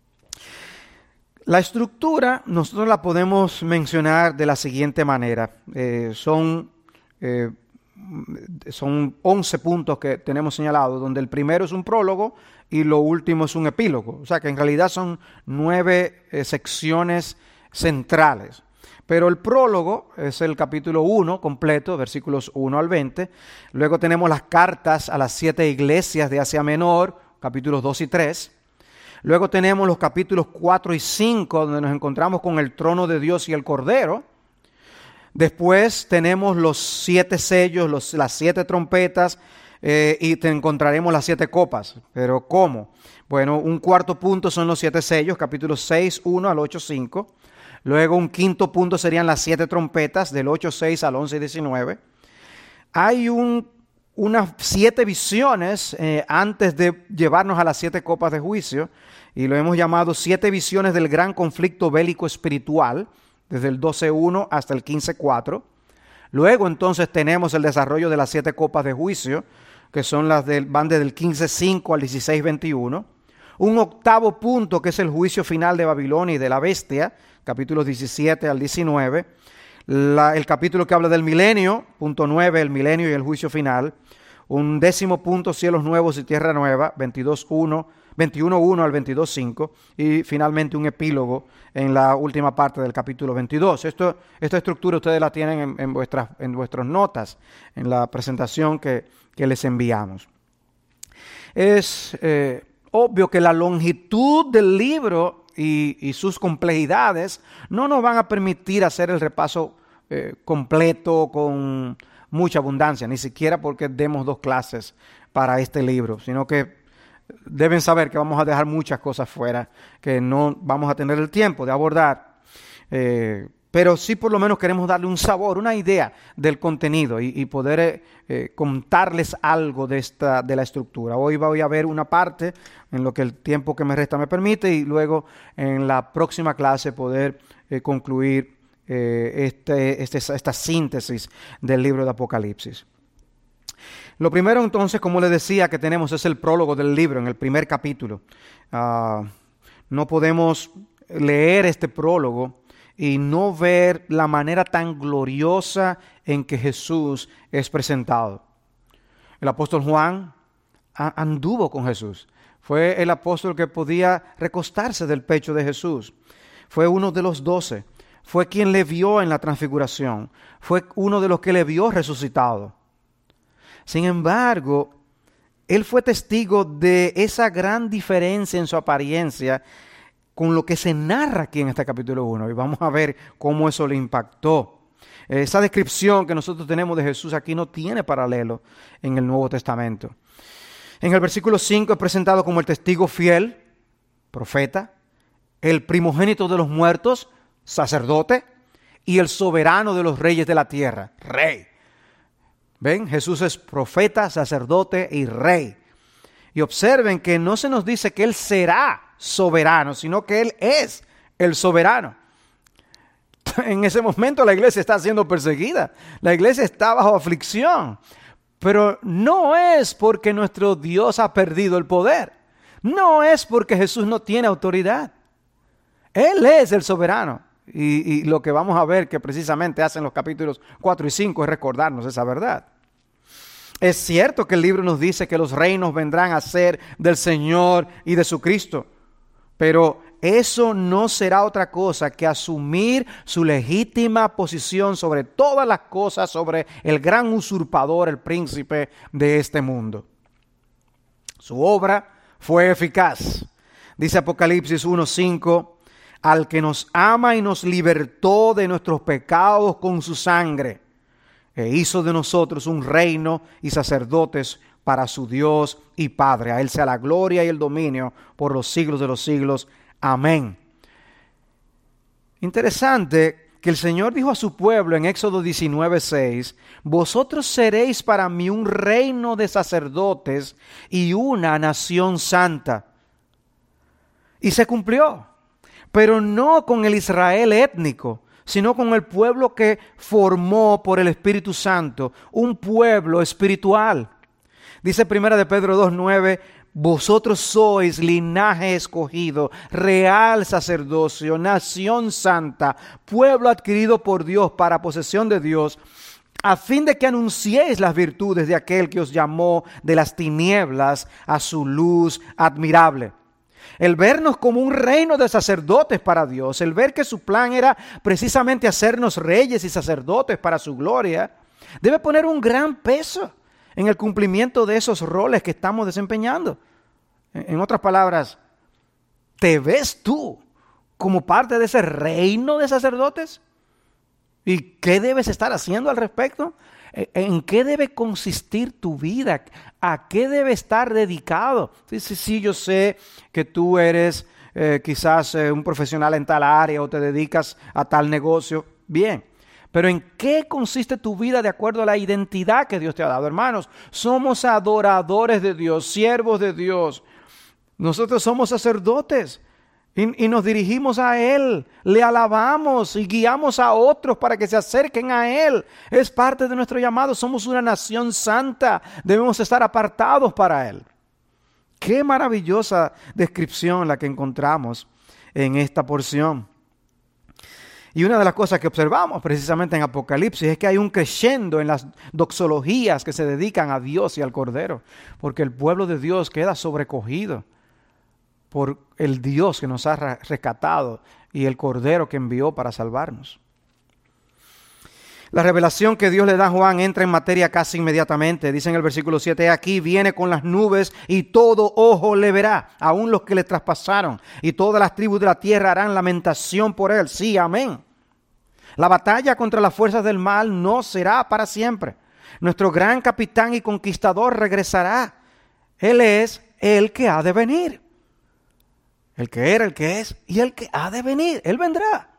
La estructura nosotros la podemos mencionar de la siguiente manera. Eh, son Eh, son once puntos que tenemos señalados, donde el primero es un prólogo y lo último es un epílogo. O sea que en realidad son nueve eh, secciones centrales. Pero el prólogo es el capítulo uno completo, versículos uno al veinte. Luego tenemos las cartas a las siete iglesias de Asia Menor, capítulos dos y tres. Luego tenemos los capítulos cuatro y cinco, donde nos encontramos con el trono de Dios y el Cordero. Después tenemos los siete sellos, los, las siete trompetas, eh, y te encontraremos las siete copas. ¿Pero cómo? Bueno, un cuarto punto son los siete sellos, capítulos seis, uno al ocho, cinco. Luego un quinto punto serían las siete trompetas, del ocho, seis al once, diecinueve. Hay un, unas siete visiones eh, antes de llevarnos a las siete copas de juicio, y lo hemos llamado siete visiones del gran conflicto bélico espiritual, desde el doce uno hasta el quince cuatro. Luego entonces tenemos el desarrollo de las siete copas de juicio, que son las del, van desde el quince cinco al dieciséis veintiuno. Un octavo punto que es el juicio final de Babilonia y de la bestia, capítulos diecisiete al diecinueve. La, el capítulo que habla del milenio, punto nueve, el milenio y el juicio final. Un décimo punto, cielos nuevos y tierra nueva, veintidós uno, veintiuno uno al veintidós cinco, y finalmente un epílogo en la última parte del capítulo veintidós. Esto, esta estructura ustedes la tienen en, en, vuestras, en vuestras notas, en la presentación que, que les enviamos. Es eh, obvio que la longitud del libro y, y sus complejidades no nos van a permitir hacer el repaso eh, completo con mucha abundancia, ni siquiera porque demos dos clases para este libro, sino que deben saber que vamos a dejar muchas cosas fuera que no vamos a tener el tiempo de abordar, eh, pero sí por lo menos queremos darle un sabor, una idea del contenido y, y poder eh, eh, contarles algo de, esta, de la estructura. Hoy voy a ver una parte en lo que el tiempo que me resta me permite, y luego en la próxima clase poder eh, concluir eh, este, este, esta síntesis del libro de Apocalipsis. Lo primero entonces, como les decía, que tenemos es el prólogo del libro en el primer capítulo. Uh, no podemos leer este prólogo y no ver la manera tan gloriosa en que Jesús es presentado. El apóstol Juan a, anduvo con Jesús. Fue el apóstol que podía recostarse del pecho de Jesús. Fue uno de los doce. Fue quien le vio en la transfiguración. Fue uno de los que le vio resucitado. Sin embargo, él fue testigo de esa gran diferencia en su apariencia con lo que se narra aquí en este capítulo uno. Y vamos a ver cómo eso le impactó. Esa descripción que nosotros tenemos de Jesús aquí no tiene paralelo en el Nuevo Testamento. En el versículo cinco es presentado como el testigo fiel, profeta, el primogénito de los muertos, sacerdote, y el soberano de los reyes de la tierra, rey. ¿Ven? Jesús es profeta, sacerdote y rey. Y observen que no se nos dice que Él será soberano, sino que Él es el soberano. En ese momento la iglesia está siendo perseguida. La iglesia está bajo aflicción. Pero no es porque nuestro Dios ha perdido el poder. No es porque Jesús no tiene autoridad. Él es el soberano. Y, y lo que vamos a ver que precisamente hacen los capítulos cuatro y cinco es recordarnos esa verdad. Es cierto que el libro nos dice que los reinos vendrán a ser del Señor y de su Cristo, pero eso no será otra cosa que asumir su legítima posición sobre todas las cosas, sobre el gran usurpador, el príncipe de este mundo. Su obra fue eficaz. Dice Apocalipsis uno cinco, al que nos ama y nos libertó de nuestros pecados con su sangre, e hizo de nosotros un reino y sacerdotes para su Dios y Padre. A Él sea la gloria y el dominio por los siglos de los siglos. Amén. Interesante que el Señor dijo a su pueblo en Éxodo diecinueve seis, vosotros seréis para mí un reino de sacerdotes y una nación santa. Y se cumplió, pero no con el Israel étnico, sino con el pueblo que formó por el Espíritu Santo, un pueblo espiritual. Dice primera de Pedro dos nueve, vosotros sois linaje escogido, real sacerdocio, nación santa, pueblo adquirido por Dios para posesión de Dios, a fin de que anunciéis las virtudes de aquel que os llamó de las tinieblas a su luz admirable. El vernos como un reino de sacerdotes para Dios, el ver que su plan era precisamente hacernos reyes y sacerdotes para su gloria, debe poner un gran peso en el cumplimiento de esos roles que estamos desempeñando. En otras palabras, ¿te ves tú como parte de ese reino de sacerdotes? ¿Y qué debes estar haciendo al respecto? ¿En qué debe consistir tu vida? ¿A qué debe estar dedicado? Sí, sí, sí, yo sé que tú eres eh, quizás eh, un profesional en tal área o te dedicas a tal negocio. Bien, pero ¿en qué consiste tu vida de acuerdo a la identidad que Dios te ha dado? Hermanos, somos adoradores de Dios, siervos de Dios. Nosotros somos sacerdotes. Y, y nos dirigimos a Él, le alabamos y guiamos a otros para que se acerquen a Él. Es parte de nuestro llamado, somos una nación santa, debemos estar apartados para Él. Qué maravillosa descripción la que encontramos en esta porción. Y una de las cosas que observamos precisamente en Apocalipsis es que hay un crescendo en las doxologías que se dedican a Dios y al Cordero, porque el pueblo de Dios queda sobrecogido por el Dios que nos ha rescatado y el Cordero que envió para salvarnos. La revelación que Dios le da a Juan entra en materia casi inmediatamente. Dice en el versículo siete, aquí viene con las nubes y todo ojo le verá, aun los que le traspasaron, y todas las tribus de la tierra harán lamentación por él. Sí, amén. La batalla contra las fuerzas del mal no será para siempre. Nuestro gran capitán y conquistador regresará. Él es el que ha de venir. El que era, el que es y el que ha de venir. Él vendrá.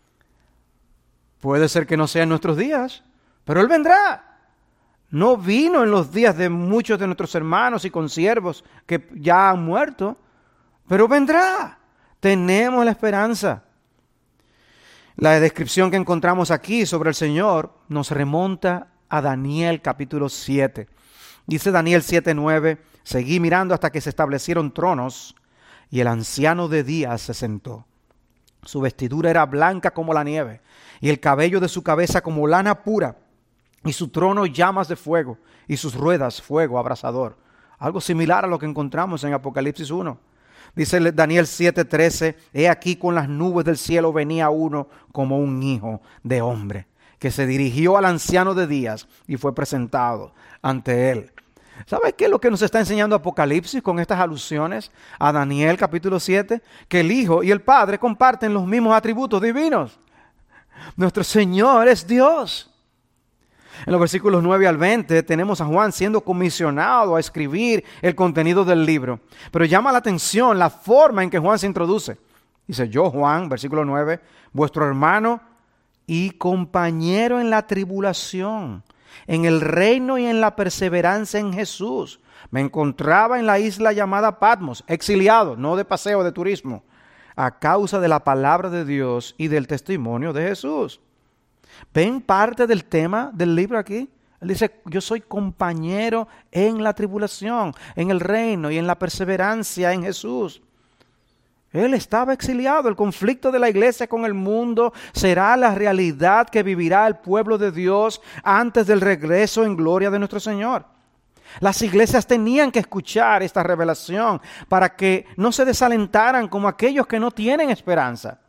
Puede ser que no sea en nuestros días, pero Él vendrá. No vino en los días de muchos de nuestros hermanos y consiervos que ya han muerto, pero vendrá. Tenemos la esperanza. La descripción que encontramos aquí sobre el Señor nos remonta a Daniel capítulo siete. Dice Daniel siete nueve, seguí mirando hasta que se establecieron tronos, y el anciano de días se sentó. Su vestidura era blanca como la nieve, y el cabello de su cabeza como lana pura, y su trono llamas de fuego, y sus ruedas fuego abrasador. Algo similar a lo que encontramos en Apocalipsis uno. Dice Daniel siete trece, he aquí con las nubes del cielo venía uno como un hijo de hombre, que se dirigió al anciano de días y fue presentado ante él. ¿Sabe qué es lo que nos está enseñando Apocalipsis con estas alusiones a Daniel capítulo siete? Que el Hijo y el Padre comparten los mismos atributos divinos. Nuestro Señor es Dios. En los versículos nueve al veinte tenemos a Juan siendo comisionado a escribir el contenido del libro. Pero llama la atención la forma en que Juan se introduce. Dice, yo Juan, versículo nueve, vuestro hermano y compañero en la tribulación, en el reino y en la perseverancia en Jesús. Me encontraba en la isla llamada Patmos, exiliado, no de paseo, de turismo, a causa de la palabra de Dios y del testimonio de Jesús. ¿Ven parte del tema del libro aquí? Él dice, yo soy compañero en la tribulación, en el reino y en la perseverancia en Jesús. Él estaba exiliado. El conflicto de la iglesia con el mundo será la realidad que vivirá el pueblo de Dios antes del regreso en gloria de nuestro Señor. Las iglesias tenían que escuchar esta revelación para que no se desalentaran como aquellos que no tienen esperanza.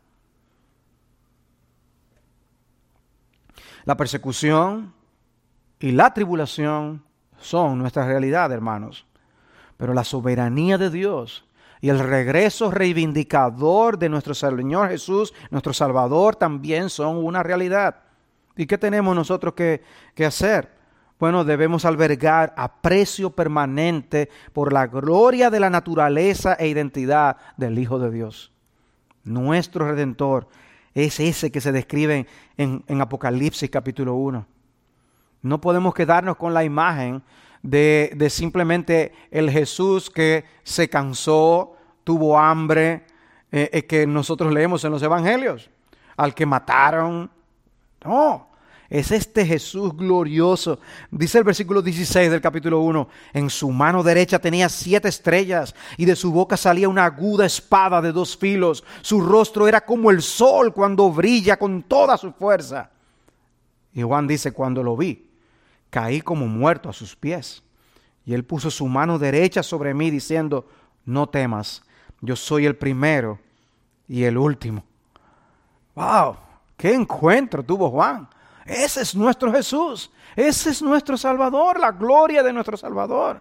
La persecución y la tribulación son nuestra realidad, hermanos. Pero la soberanía de Dios y el regreso reivindicador de nuestro Señor Jesús, nuestro Salvador, también son una realidad. ¿Y qué tenemos nosotros que, que hacer? Bueno, debemos albergar aprecio permanente por la gloria de la naturaleza e identidad del Hijo de Dios, nuestro Redentor, es ese que se describe en, en Apocalipsis capítulo uno. No podemos quedarnos con la imagen de, de simplemente el Jesús que se cansó, tuvo hambre, eh, eh, que nosotros leemos en los evangelios, al que mataron. No, es este Jesús glorioso. Dice el versículo dieciséis del capítulo uno, en su mano derecha tenía siete estrellas y de su boca salía una aguda espada de dos filos. Su rostro era como el sol cuando brilla con toda su fuerza. Y Juan dice, cuando lo vi, caí como muerto a sus pies. Y él puso su mano derecha sobre mí diciendo, no temas, yo soy el primero y el último. ¡Wow! ¡Qué encuentro tuvo Juan! Ese es nuestro Jesús. Ese es nuestro Salvador, la gloria de nuestro Salvador.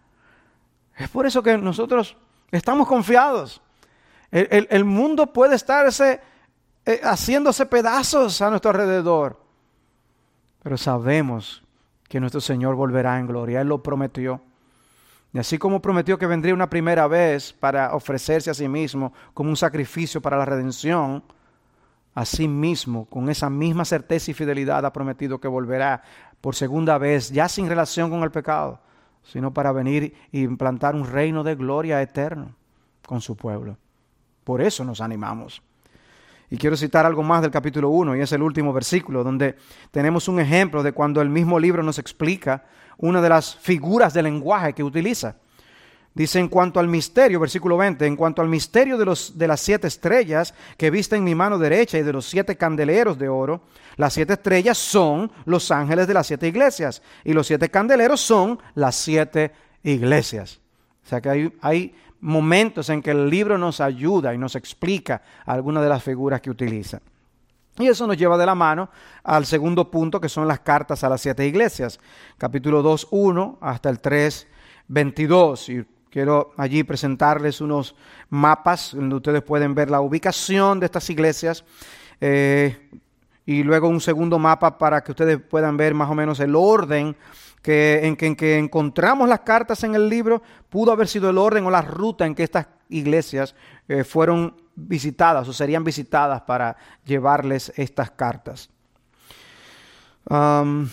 Es por eso que nosotros estamos confiados. El, el, el mundo puede estarse eh, haciéndose pedazos a nuestro alrededor. Pero sabemos que nuestro Señor volverá en gloria. Él lo prometió. Y así como prometió que vendría una primera vez para ofrecerse a sí mismo como un sacrificio para la redención, así mismo, con esa misma certeza y fidelidad ha prometido que volverá por segunda vez, ya sin relación con el pecado, sino para venir y implantar un reino de gloria eterno con su pueblo. Por eso nos animamos. Y quiero citar algo más del capítulo uno, y es el último versículo, donde tenemos un ejemplo de cuando el mismo libro nos explica una de las figuras de lenguaje que utiliza. Dice, en cuanto al misterio, versículo veinte, en cuanto al misterio de, los, de las siete estrellas que viste en mi mano derecha y de los siete candeleros de oro, las siete estrellas son los ángeles de las siete iglesias y los siete candeleros son las siete iglesias. O sea que hay, hay momentos en que el libro nos ayuda y nos explica algunas de las figuras que utiliza. Y eso nos lleva de la mano al segundo punto, que son las cartas a las siete iglesias. Capítulo dos, uno hasta el tres, veintidós. Y quiero allí presentarles unos mapas donde ustedes pueden ver la ubicación de estas iglesias. Eh, y luego un segundo mapa para que ustedes puedan ver más o menos el orden que, en, que, en que encontramos las cartas en el libro. Pudo haber sido el orden o la ruta en que estas iglesias eh, fueron visitadas o serían visitadas para llevarles estas cartas. Um,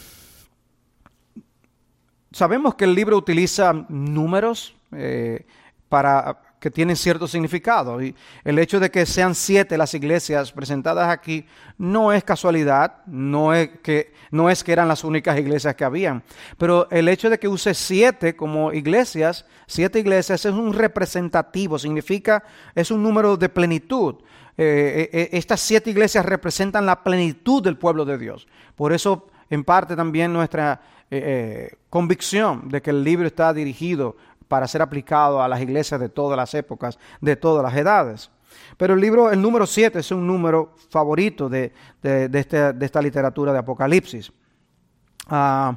sabemos que el libro utiliza números eh, para que tienen cierto significado, y el hecho de que sean siete las iglesias presentadas aquí no es casualidad, no es que, no es que eran las únicas iglesias que habían, pero el hecho de que use siete como iglesias, siete iglesias es un representativo, significa, es un número de plenitud. Eh, eh, estas siete iglesias representan la plenitud del pueblo de Dios. Por eso, en parte también nuestra eh, eh, convicción de que el libro está dirigido para ser aplicado a las iglesias de todas las épocas, de todas las edades. Pero el libro, el número siete es un número favorito de, de, de, este, de esta literatura de Apocalipsis. Uh,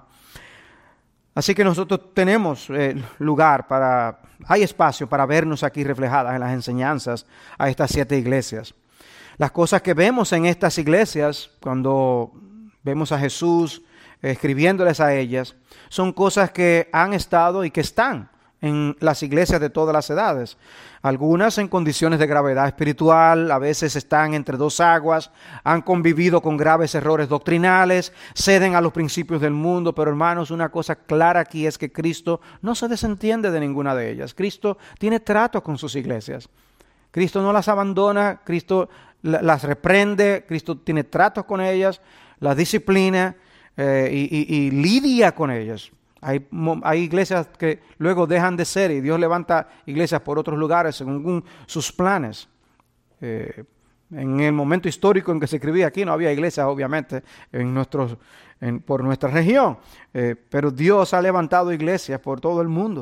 así que nosotros tenemos eh, lugar para, hay espacio para vernos aquí reflejadas en las enseñanzas a estas siete iglesias. Las cosas que vemos en estas iglesias, cuando vemos a Jesús escribiéndoles a ellas, son cosas que han estado y que están en las iglesias de todas las edades. Algunas en condiciones de gravedad espiritual, a veces están entre dos aguas, han convivido con graves errores doctrinales, ceden a los principios del mundo, pero hermanos, una cosa clara aquí es que Cristo no se desentiende de ninguna de ellas. Cristo tiene trato con sus iglesias. Cristo no las abandona, Cristo las reprende, Cristo tiene tratos con ellas, las disciplina eh, y, y, y lidia con ellas. Hay, hay iglesias que luego dejan de ser y Dios levanta iglesias por otros lugares según sus planes. Eh, en el momento histórico en que se escribía aquí no había iglesias, obviamente, en nuestros, en, por nuestra región, eh, pero Dios ha levantado iglesias por todo el mundo.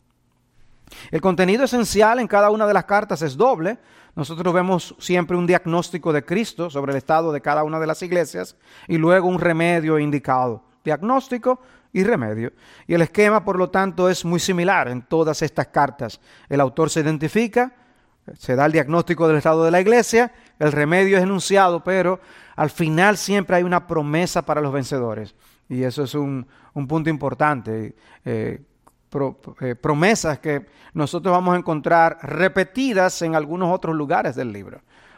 El contenido esencial en cada una de las cartas es doble. Nosotros vemos siempre un diagnóstico de Cristo sobre el estado de cada una de las iglesias y luego un remedio indicado. Diagnóstico y remedio. Y el esquema, por lo tanto, es muy similar en todas estas cartas. El autor se identifica, se da el diagnóstico del estado de la iglesia, el remedio es enunciado, pero al final siempre hay una promesa para los vencedores. Y eso es un, un punto importante. Eh, pro, eh, promesas que nosotros vamos a encontrar repetidas en algunos otros lugares del libro.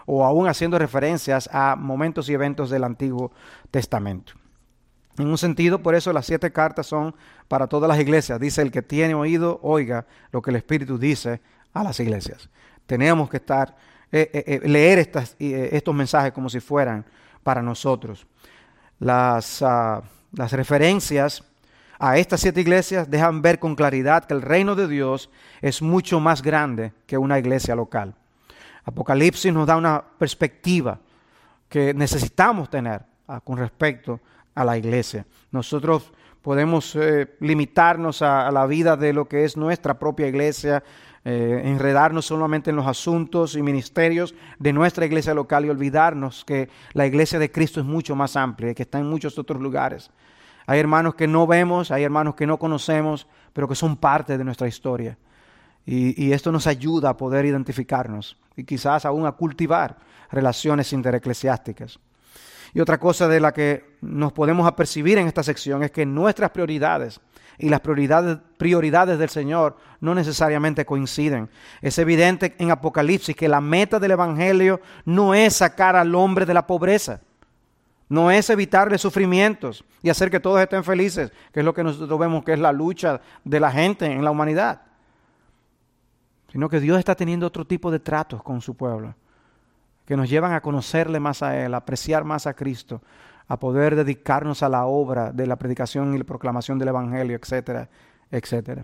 o aún haciendo referencias a momentos y eventos del Antiguo Testamento. En un sentido, por eso las siete cartas son para todas las iglesias. Dice: el que tiene oído, oiga lo que el Espíritu dice a las iglesias. Tenemos que estar, eh, eh, leer estas, eh, estos mensajes como si fueran para nosotros. Las, uh, las referencias a estas siete iglesias dejan ver con claridad que el reino de Dios es mucho más grande que una iglesia local. Apocalipsis nos da una perspectiva que necesitamos tener uh, con respecto a la iglesia. Nosotros podemos eh, limitarnos a, a la vida de lo que es nuestra propia iglesia, eh, enredarnos solamente en los asuntos y ministerios de nuestra iglesia local y olvidarnos que la iglesia de Cristo es mucho más amplia y que está en muchos otros lugares. Hay hermanos que no vemos, hay hermanos que no conocemos, pero que son parte de nuestra historia. Y, y esto nos ayuda a poder identificarnos y quizás aún a cultivar relaciones intereclesiásticas. Y otra cosa de la que nos podemos apercibir en esta sección es que nuestras prioridades y las prioridades, prioridades del Señor no necesariamente coinciden. Es evidente en Apocalipsis que la meta del Evangelio no es sacar al hombre de la pobreza, no es evitarle sufrimientos y hacer que todos estén felices, que es lo que nosotros vemos que es la lucha de la gente en la humanidad, sino que Dios está teniendo otro tipo de tratos con su pueblo, que nos llevan a conocerle más a Él, a apreciar más a Cristo, a poder dedicarnos a la obra de la predicación y la proclamación del Evangelio, etcétera, etcétera.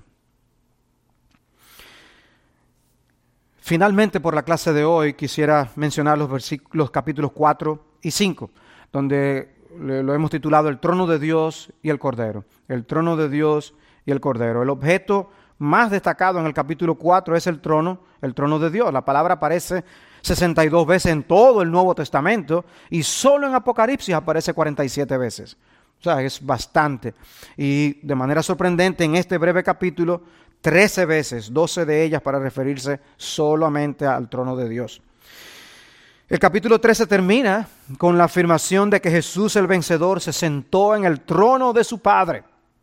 Finalmente, por la clase de hoy, quisiera mencionar los, versículos, los capítulos cuatro y cinco, donde lo hemos titulado El trono de Dios y el Cordero. El trono de Dios y el Cordero. El objeto más destacado en el capítulo cuatro es el trono, el trono de Dios. La palabra aparece sesenta y dos veces en todo el Nuevo Testamento y solo en Apocalipsis aparece cuarenta y siete veces. O sea, es bastante. Y de manera sorprendente, en este breve capítulo, trece veces, doce de ellas para referirse solamente al trono de Dios. El capítulo trece termina con la afirmación de que Jesús el vencedor se sentó en el trono de su Padre.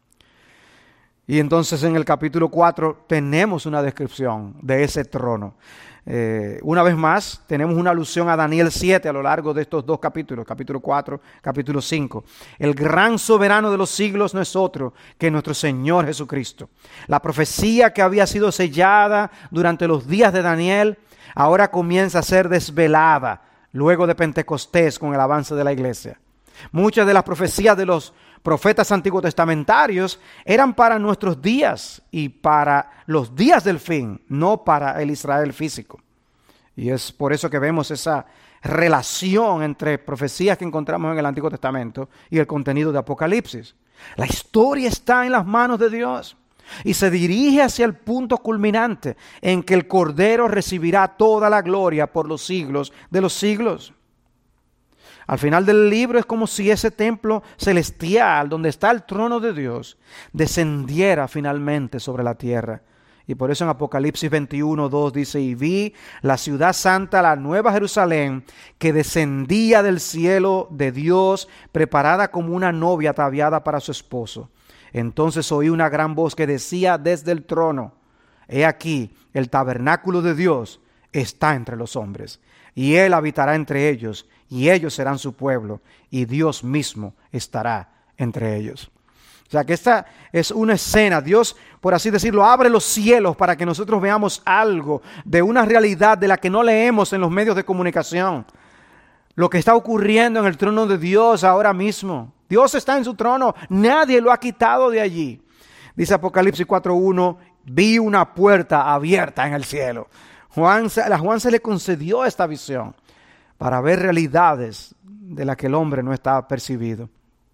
Y entonces en el capítulo cuatro tenemos una descripción de ese trono. Eh, una vez más, tenemos una alusión a Daniel siete a lo largo de estos dos capítulos, capítulo cuatro, capítulo cinco. El gran soberano de los siglos no es otro que nuestro Señor Jesucristo. La profecía que había sido sellada durante los días de Daniel ahora comienza a ser desvelada luego de Pentecostés con el avance de la iglesia. Muchas de las profecías de los profetas antiguotestamentarios eran para nuestros días y para los días del fin, no para el Israel físico. Y es por eso que vemos esa relación entre profecías que encontramos en el Antiguo Testamento y el contenido de Apocalipsis. La historia está en las manos de Dios y se dirige hacia el punto culminante en que el Cordero recibirá toda la gloria por los siglos de los siglos. Al final del libro es como si ese templo celestial, donde está el trono de Dios, descendiera finalmente sobre la tierra. Y por eso en Apocalipsis veintiuno, dos dice: y vi la ciudad santa, la nueva Jerusalén, que descendía del cielo de Dios, preparada como una novia ataviada para su esposo. Entonces oí una gran voz que decía desde el trono: he aquí, el tabernáculo de Dios está entre los hombres, y Él habitará entre ellos, y ellos serán su pueblo, y Dios mismo estará entre ellos. O sea que esta es una escena. Dios, por así decirlo, abre los cielos para que nosotros veamos algo de una realidad de la que no leemos en los medios de comunicación. Lo que está ocurriendo en el trono de Dios ahora mismo. Dios está en su trono, nadie lo ha quitado de allí. Dice Apocalipsis cuatro uno, vi una puerta abierta en el cielo. Juan, a Juan se le concedió esta visión para ver realidades de las que el hombre no está percibido.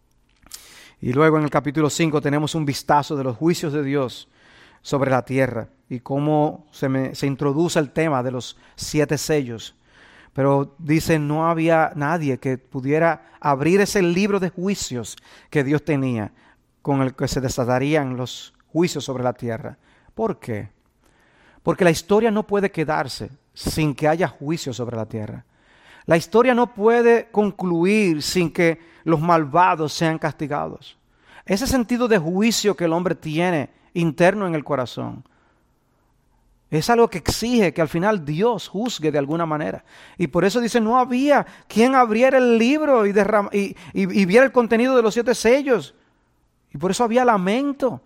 Y luego en el capítulo cinco tenemos un vistazo de los juicios de Dios sobre la tierra y cómo se, me, se introduce el tema de los siete sellos. Pero dice, no había nadie que pudiera abrir ese libro de juicios que Dios tenía, con el que se desatarían los juicios sobre la tierra. ¿Por qué? Porque la historia no puede quedarse sin que haya juicio sobre la tierra. La historia no puede concluir sin que los malvados sean castigados. Ese sentido de juicio que el hombre tiene interno en el corazón Es algo que exige que al final Dios juzgue de alguna manera. Y por eso dice, no había quien abriera el libro y, derram- y, y, y viera el contenido de los siete sellos. Y por eso había lamento.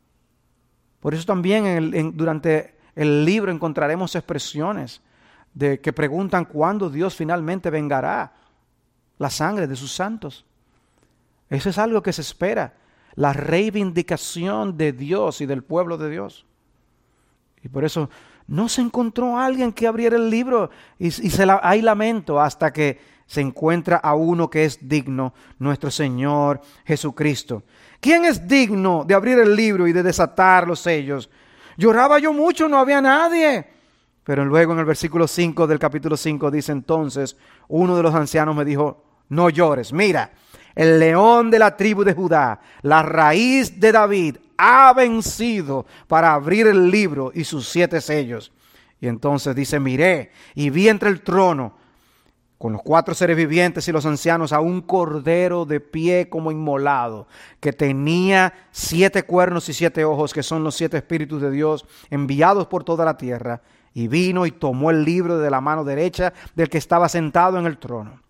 Por eso también en el, en, durante el libro encontraremos expresiones de que preguntan cuándo Dios finalmente vengará la sangre de sus santos. Eso es algo que se espera. La reivindicación de Dios y del pueblo de Dios. Y por eso no se encontró alguien que abriera el libro y, y se la, hay lamento hasta que se encuentra a uno que es digno, nuestro Señor Jesucristo. ¿Quién es digno de abrir el libro y de desatar los sellos? Lloraba yo mucho, no había nadie. Pero luego en el versículo cinco del capítulo cinco dice entonces, uno de los ancianos me dijo, no llores, mira, el león de la tribu de Judá, la raíz de David, ha vencido para abrir el libro y sus siete sellos. Y entonces dice, miré y vi entre el trono, con los cuatro seres vivientes y los ancianos, a un cordero de pie como inmolado, que tenía siete cuernos y siete ojos, que son los siete espíritus de Dios, enviados por toda la tierra. Y vino y tomó el libro de la mano derecha del que estaba sentado en el trono.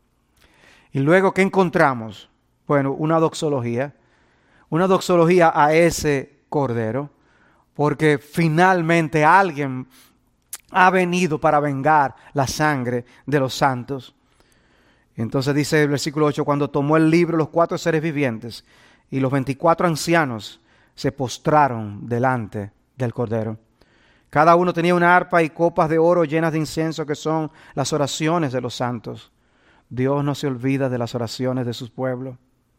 Y luego, ¿qué encontramos? Bueno, una doxología. Una doxología a ese cordero, porque finalmente alguien ha venido para vengar la sangre de los santos. Y entonces dice el versículo ocho, cuando tomó el libro los cuatro seres vivientes y los veinticuatro ancianos se postraron delante del cordero. Cada uno tenía una arpa y copas de oro llenas de incienso, que son las oraciones de los santos. Dios no se olvida de las oraciones de su pueblo.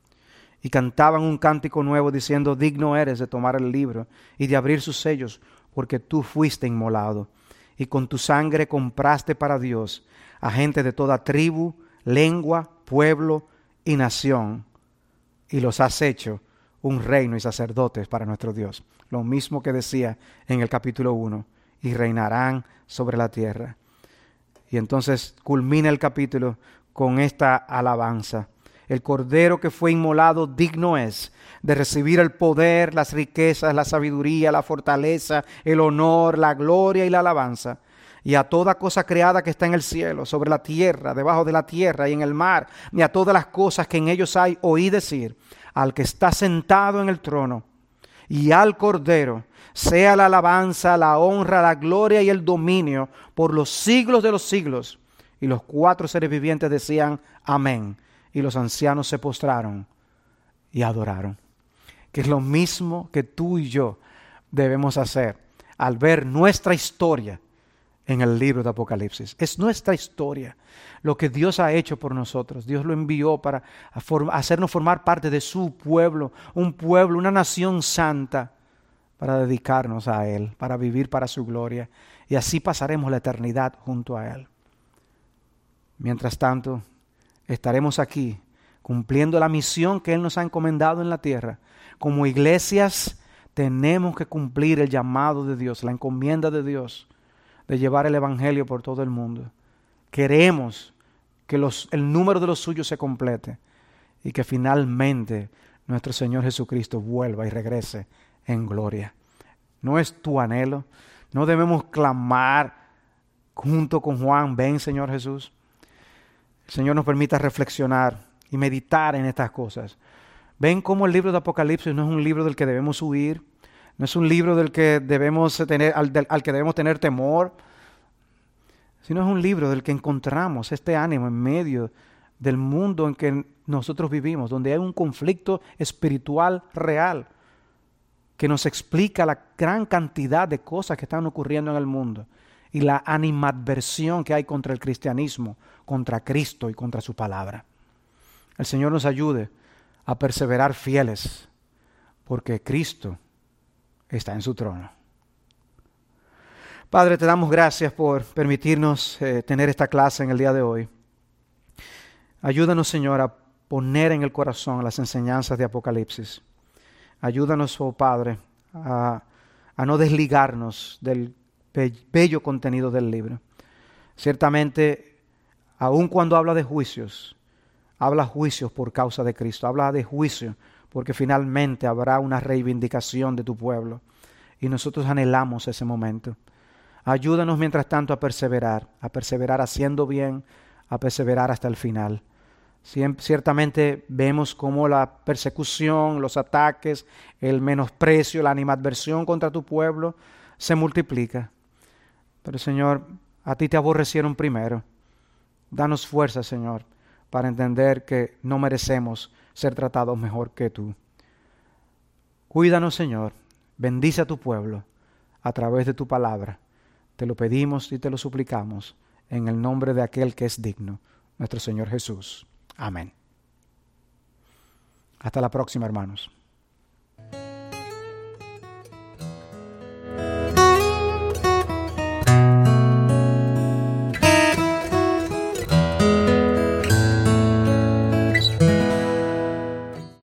Y cantaban un cántico nuevo diciendo, digno eres de tomar el libro y de abrir sus sellos, porque tú fuiste inmolado y con tu sangre compraste para Dios a gente de toda tribu, lengua, pueblo y nación, y los has hecho un reino y sacerdotes para nuestro Dios. Lo mismo que decía en el capítulo uno, y reinarán sobre la tierra. Y entonces culmina el capítulo con esta alabanza. El cordero que fue inmolado digno es de recibir el poder, las riquezas, la sabiduría, la fortaleza, el honor, la gloria y la alabanza. Y a toda cosa creada que está en el cielo, sobre la tierra, debajo de la tierra y en el mar, y a todas las cosas que en ellos hay, oí decir, al que está sentado en el trono y al cordero, sea la alabanza, la honra, la gloria y el dominio por los siglos de los siglos. Y los cuatro seres vivientes decían, amén. Y los ancianos se postraron y adoraron. Que es lo mismo que tú y yo debemos hacer al ver nuestra historia en el libro de Apocalipsis. Es nuestra historia, lo que Dios ha hecho por nosotros. Dios lo envió para hacernos formar parte de su pueblo, un pueblo, una nación santa, para dedicarnos a Él, para vivir para su gloria. Y así pasaremos la eternidad junto a Él. Mientras tanto, estaremos aquí cumpliendo la misión que Él nos ha encomendado en la tierra. Como iglesias tenemos que cumplir el llamado de Dios, la encomienda de Dios, de llevar el evangelio por todo el mundo. Queremos que los, el número de los suyos se complete y que finalmente nuestro Señor Jesucristo vuelva y regrese en gloria. ¿No es tu anhelo? ¿No debemos clamar junto con Juan, ven Señor Jesús? El Señor nos permita reflexionar y meditar en estas cosas. Ven cómo el libro de Apocalipsis no es un libro del que debemos huir, no es un libro del que debemos tener, al, del, al que debemos tener temor, sino es un libro del que encontramos este ánimo en medio del mundo en que nosotros vivimos, donde hay un conflicto espiritual real que nos explica la gran cantidad de cosas que están ocurriendo en el mundo y la animadversión que hay contra el cristianismo, contra Cristo y contra su palabra. El Señor nos ayude a perseverar fieles, porque Cristo está en su trono. Padre, te damos gracias por permitirnos eh, tener esta clase en el día de hoy. Ayúdanos, Señor, a poner en el corazón las enseñanzas de Apocalipsis. Ayúdanos, oh Padre, a, a no desligarnos del bello contenido del libro. Ciertamente, aun cuando habla de juicios, habla juicios por causa de Cristo, habla de juicio porque finalmente habrá una reivindicación de tu pueblo y nosotros anhelamos ese momento. Ayúdanos mientras tanto a perseverar, a perseverar haciendo bien, a perseverar hasta el final. Ciertamente vemos cómo la persecución, los ataques, el menosprecio, la animadversión contra tu pueblo se multiplica. Pero Señor, a ti te aborrecieron primero. Danos fuerza, Señor, para entender que no merecemos ser tratados mejor que tú. Cuídanos, Señor. Bendice a tu pueblo a través de tu palabra. Te lo pedimos y te lo suplicamos en el nombre de aquel que es digno, nuestro Señor Jesús. Amén. Hasta la próxima, hermanos.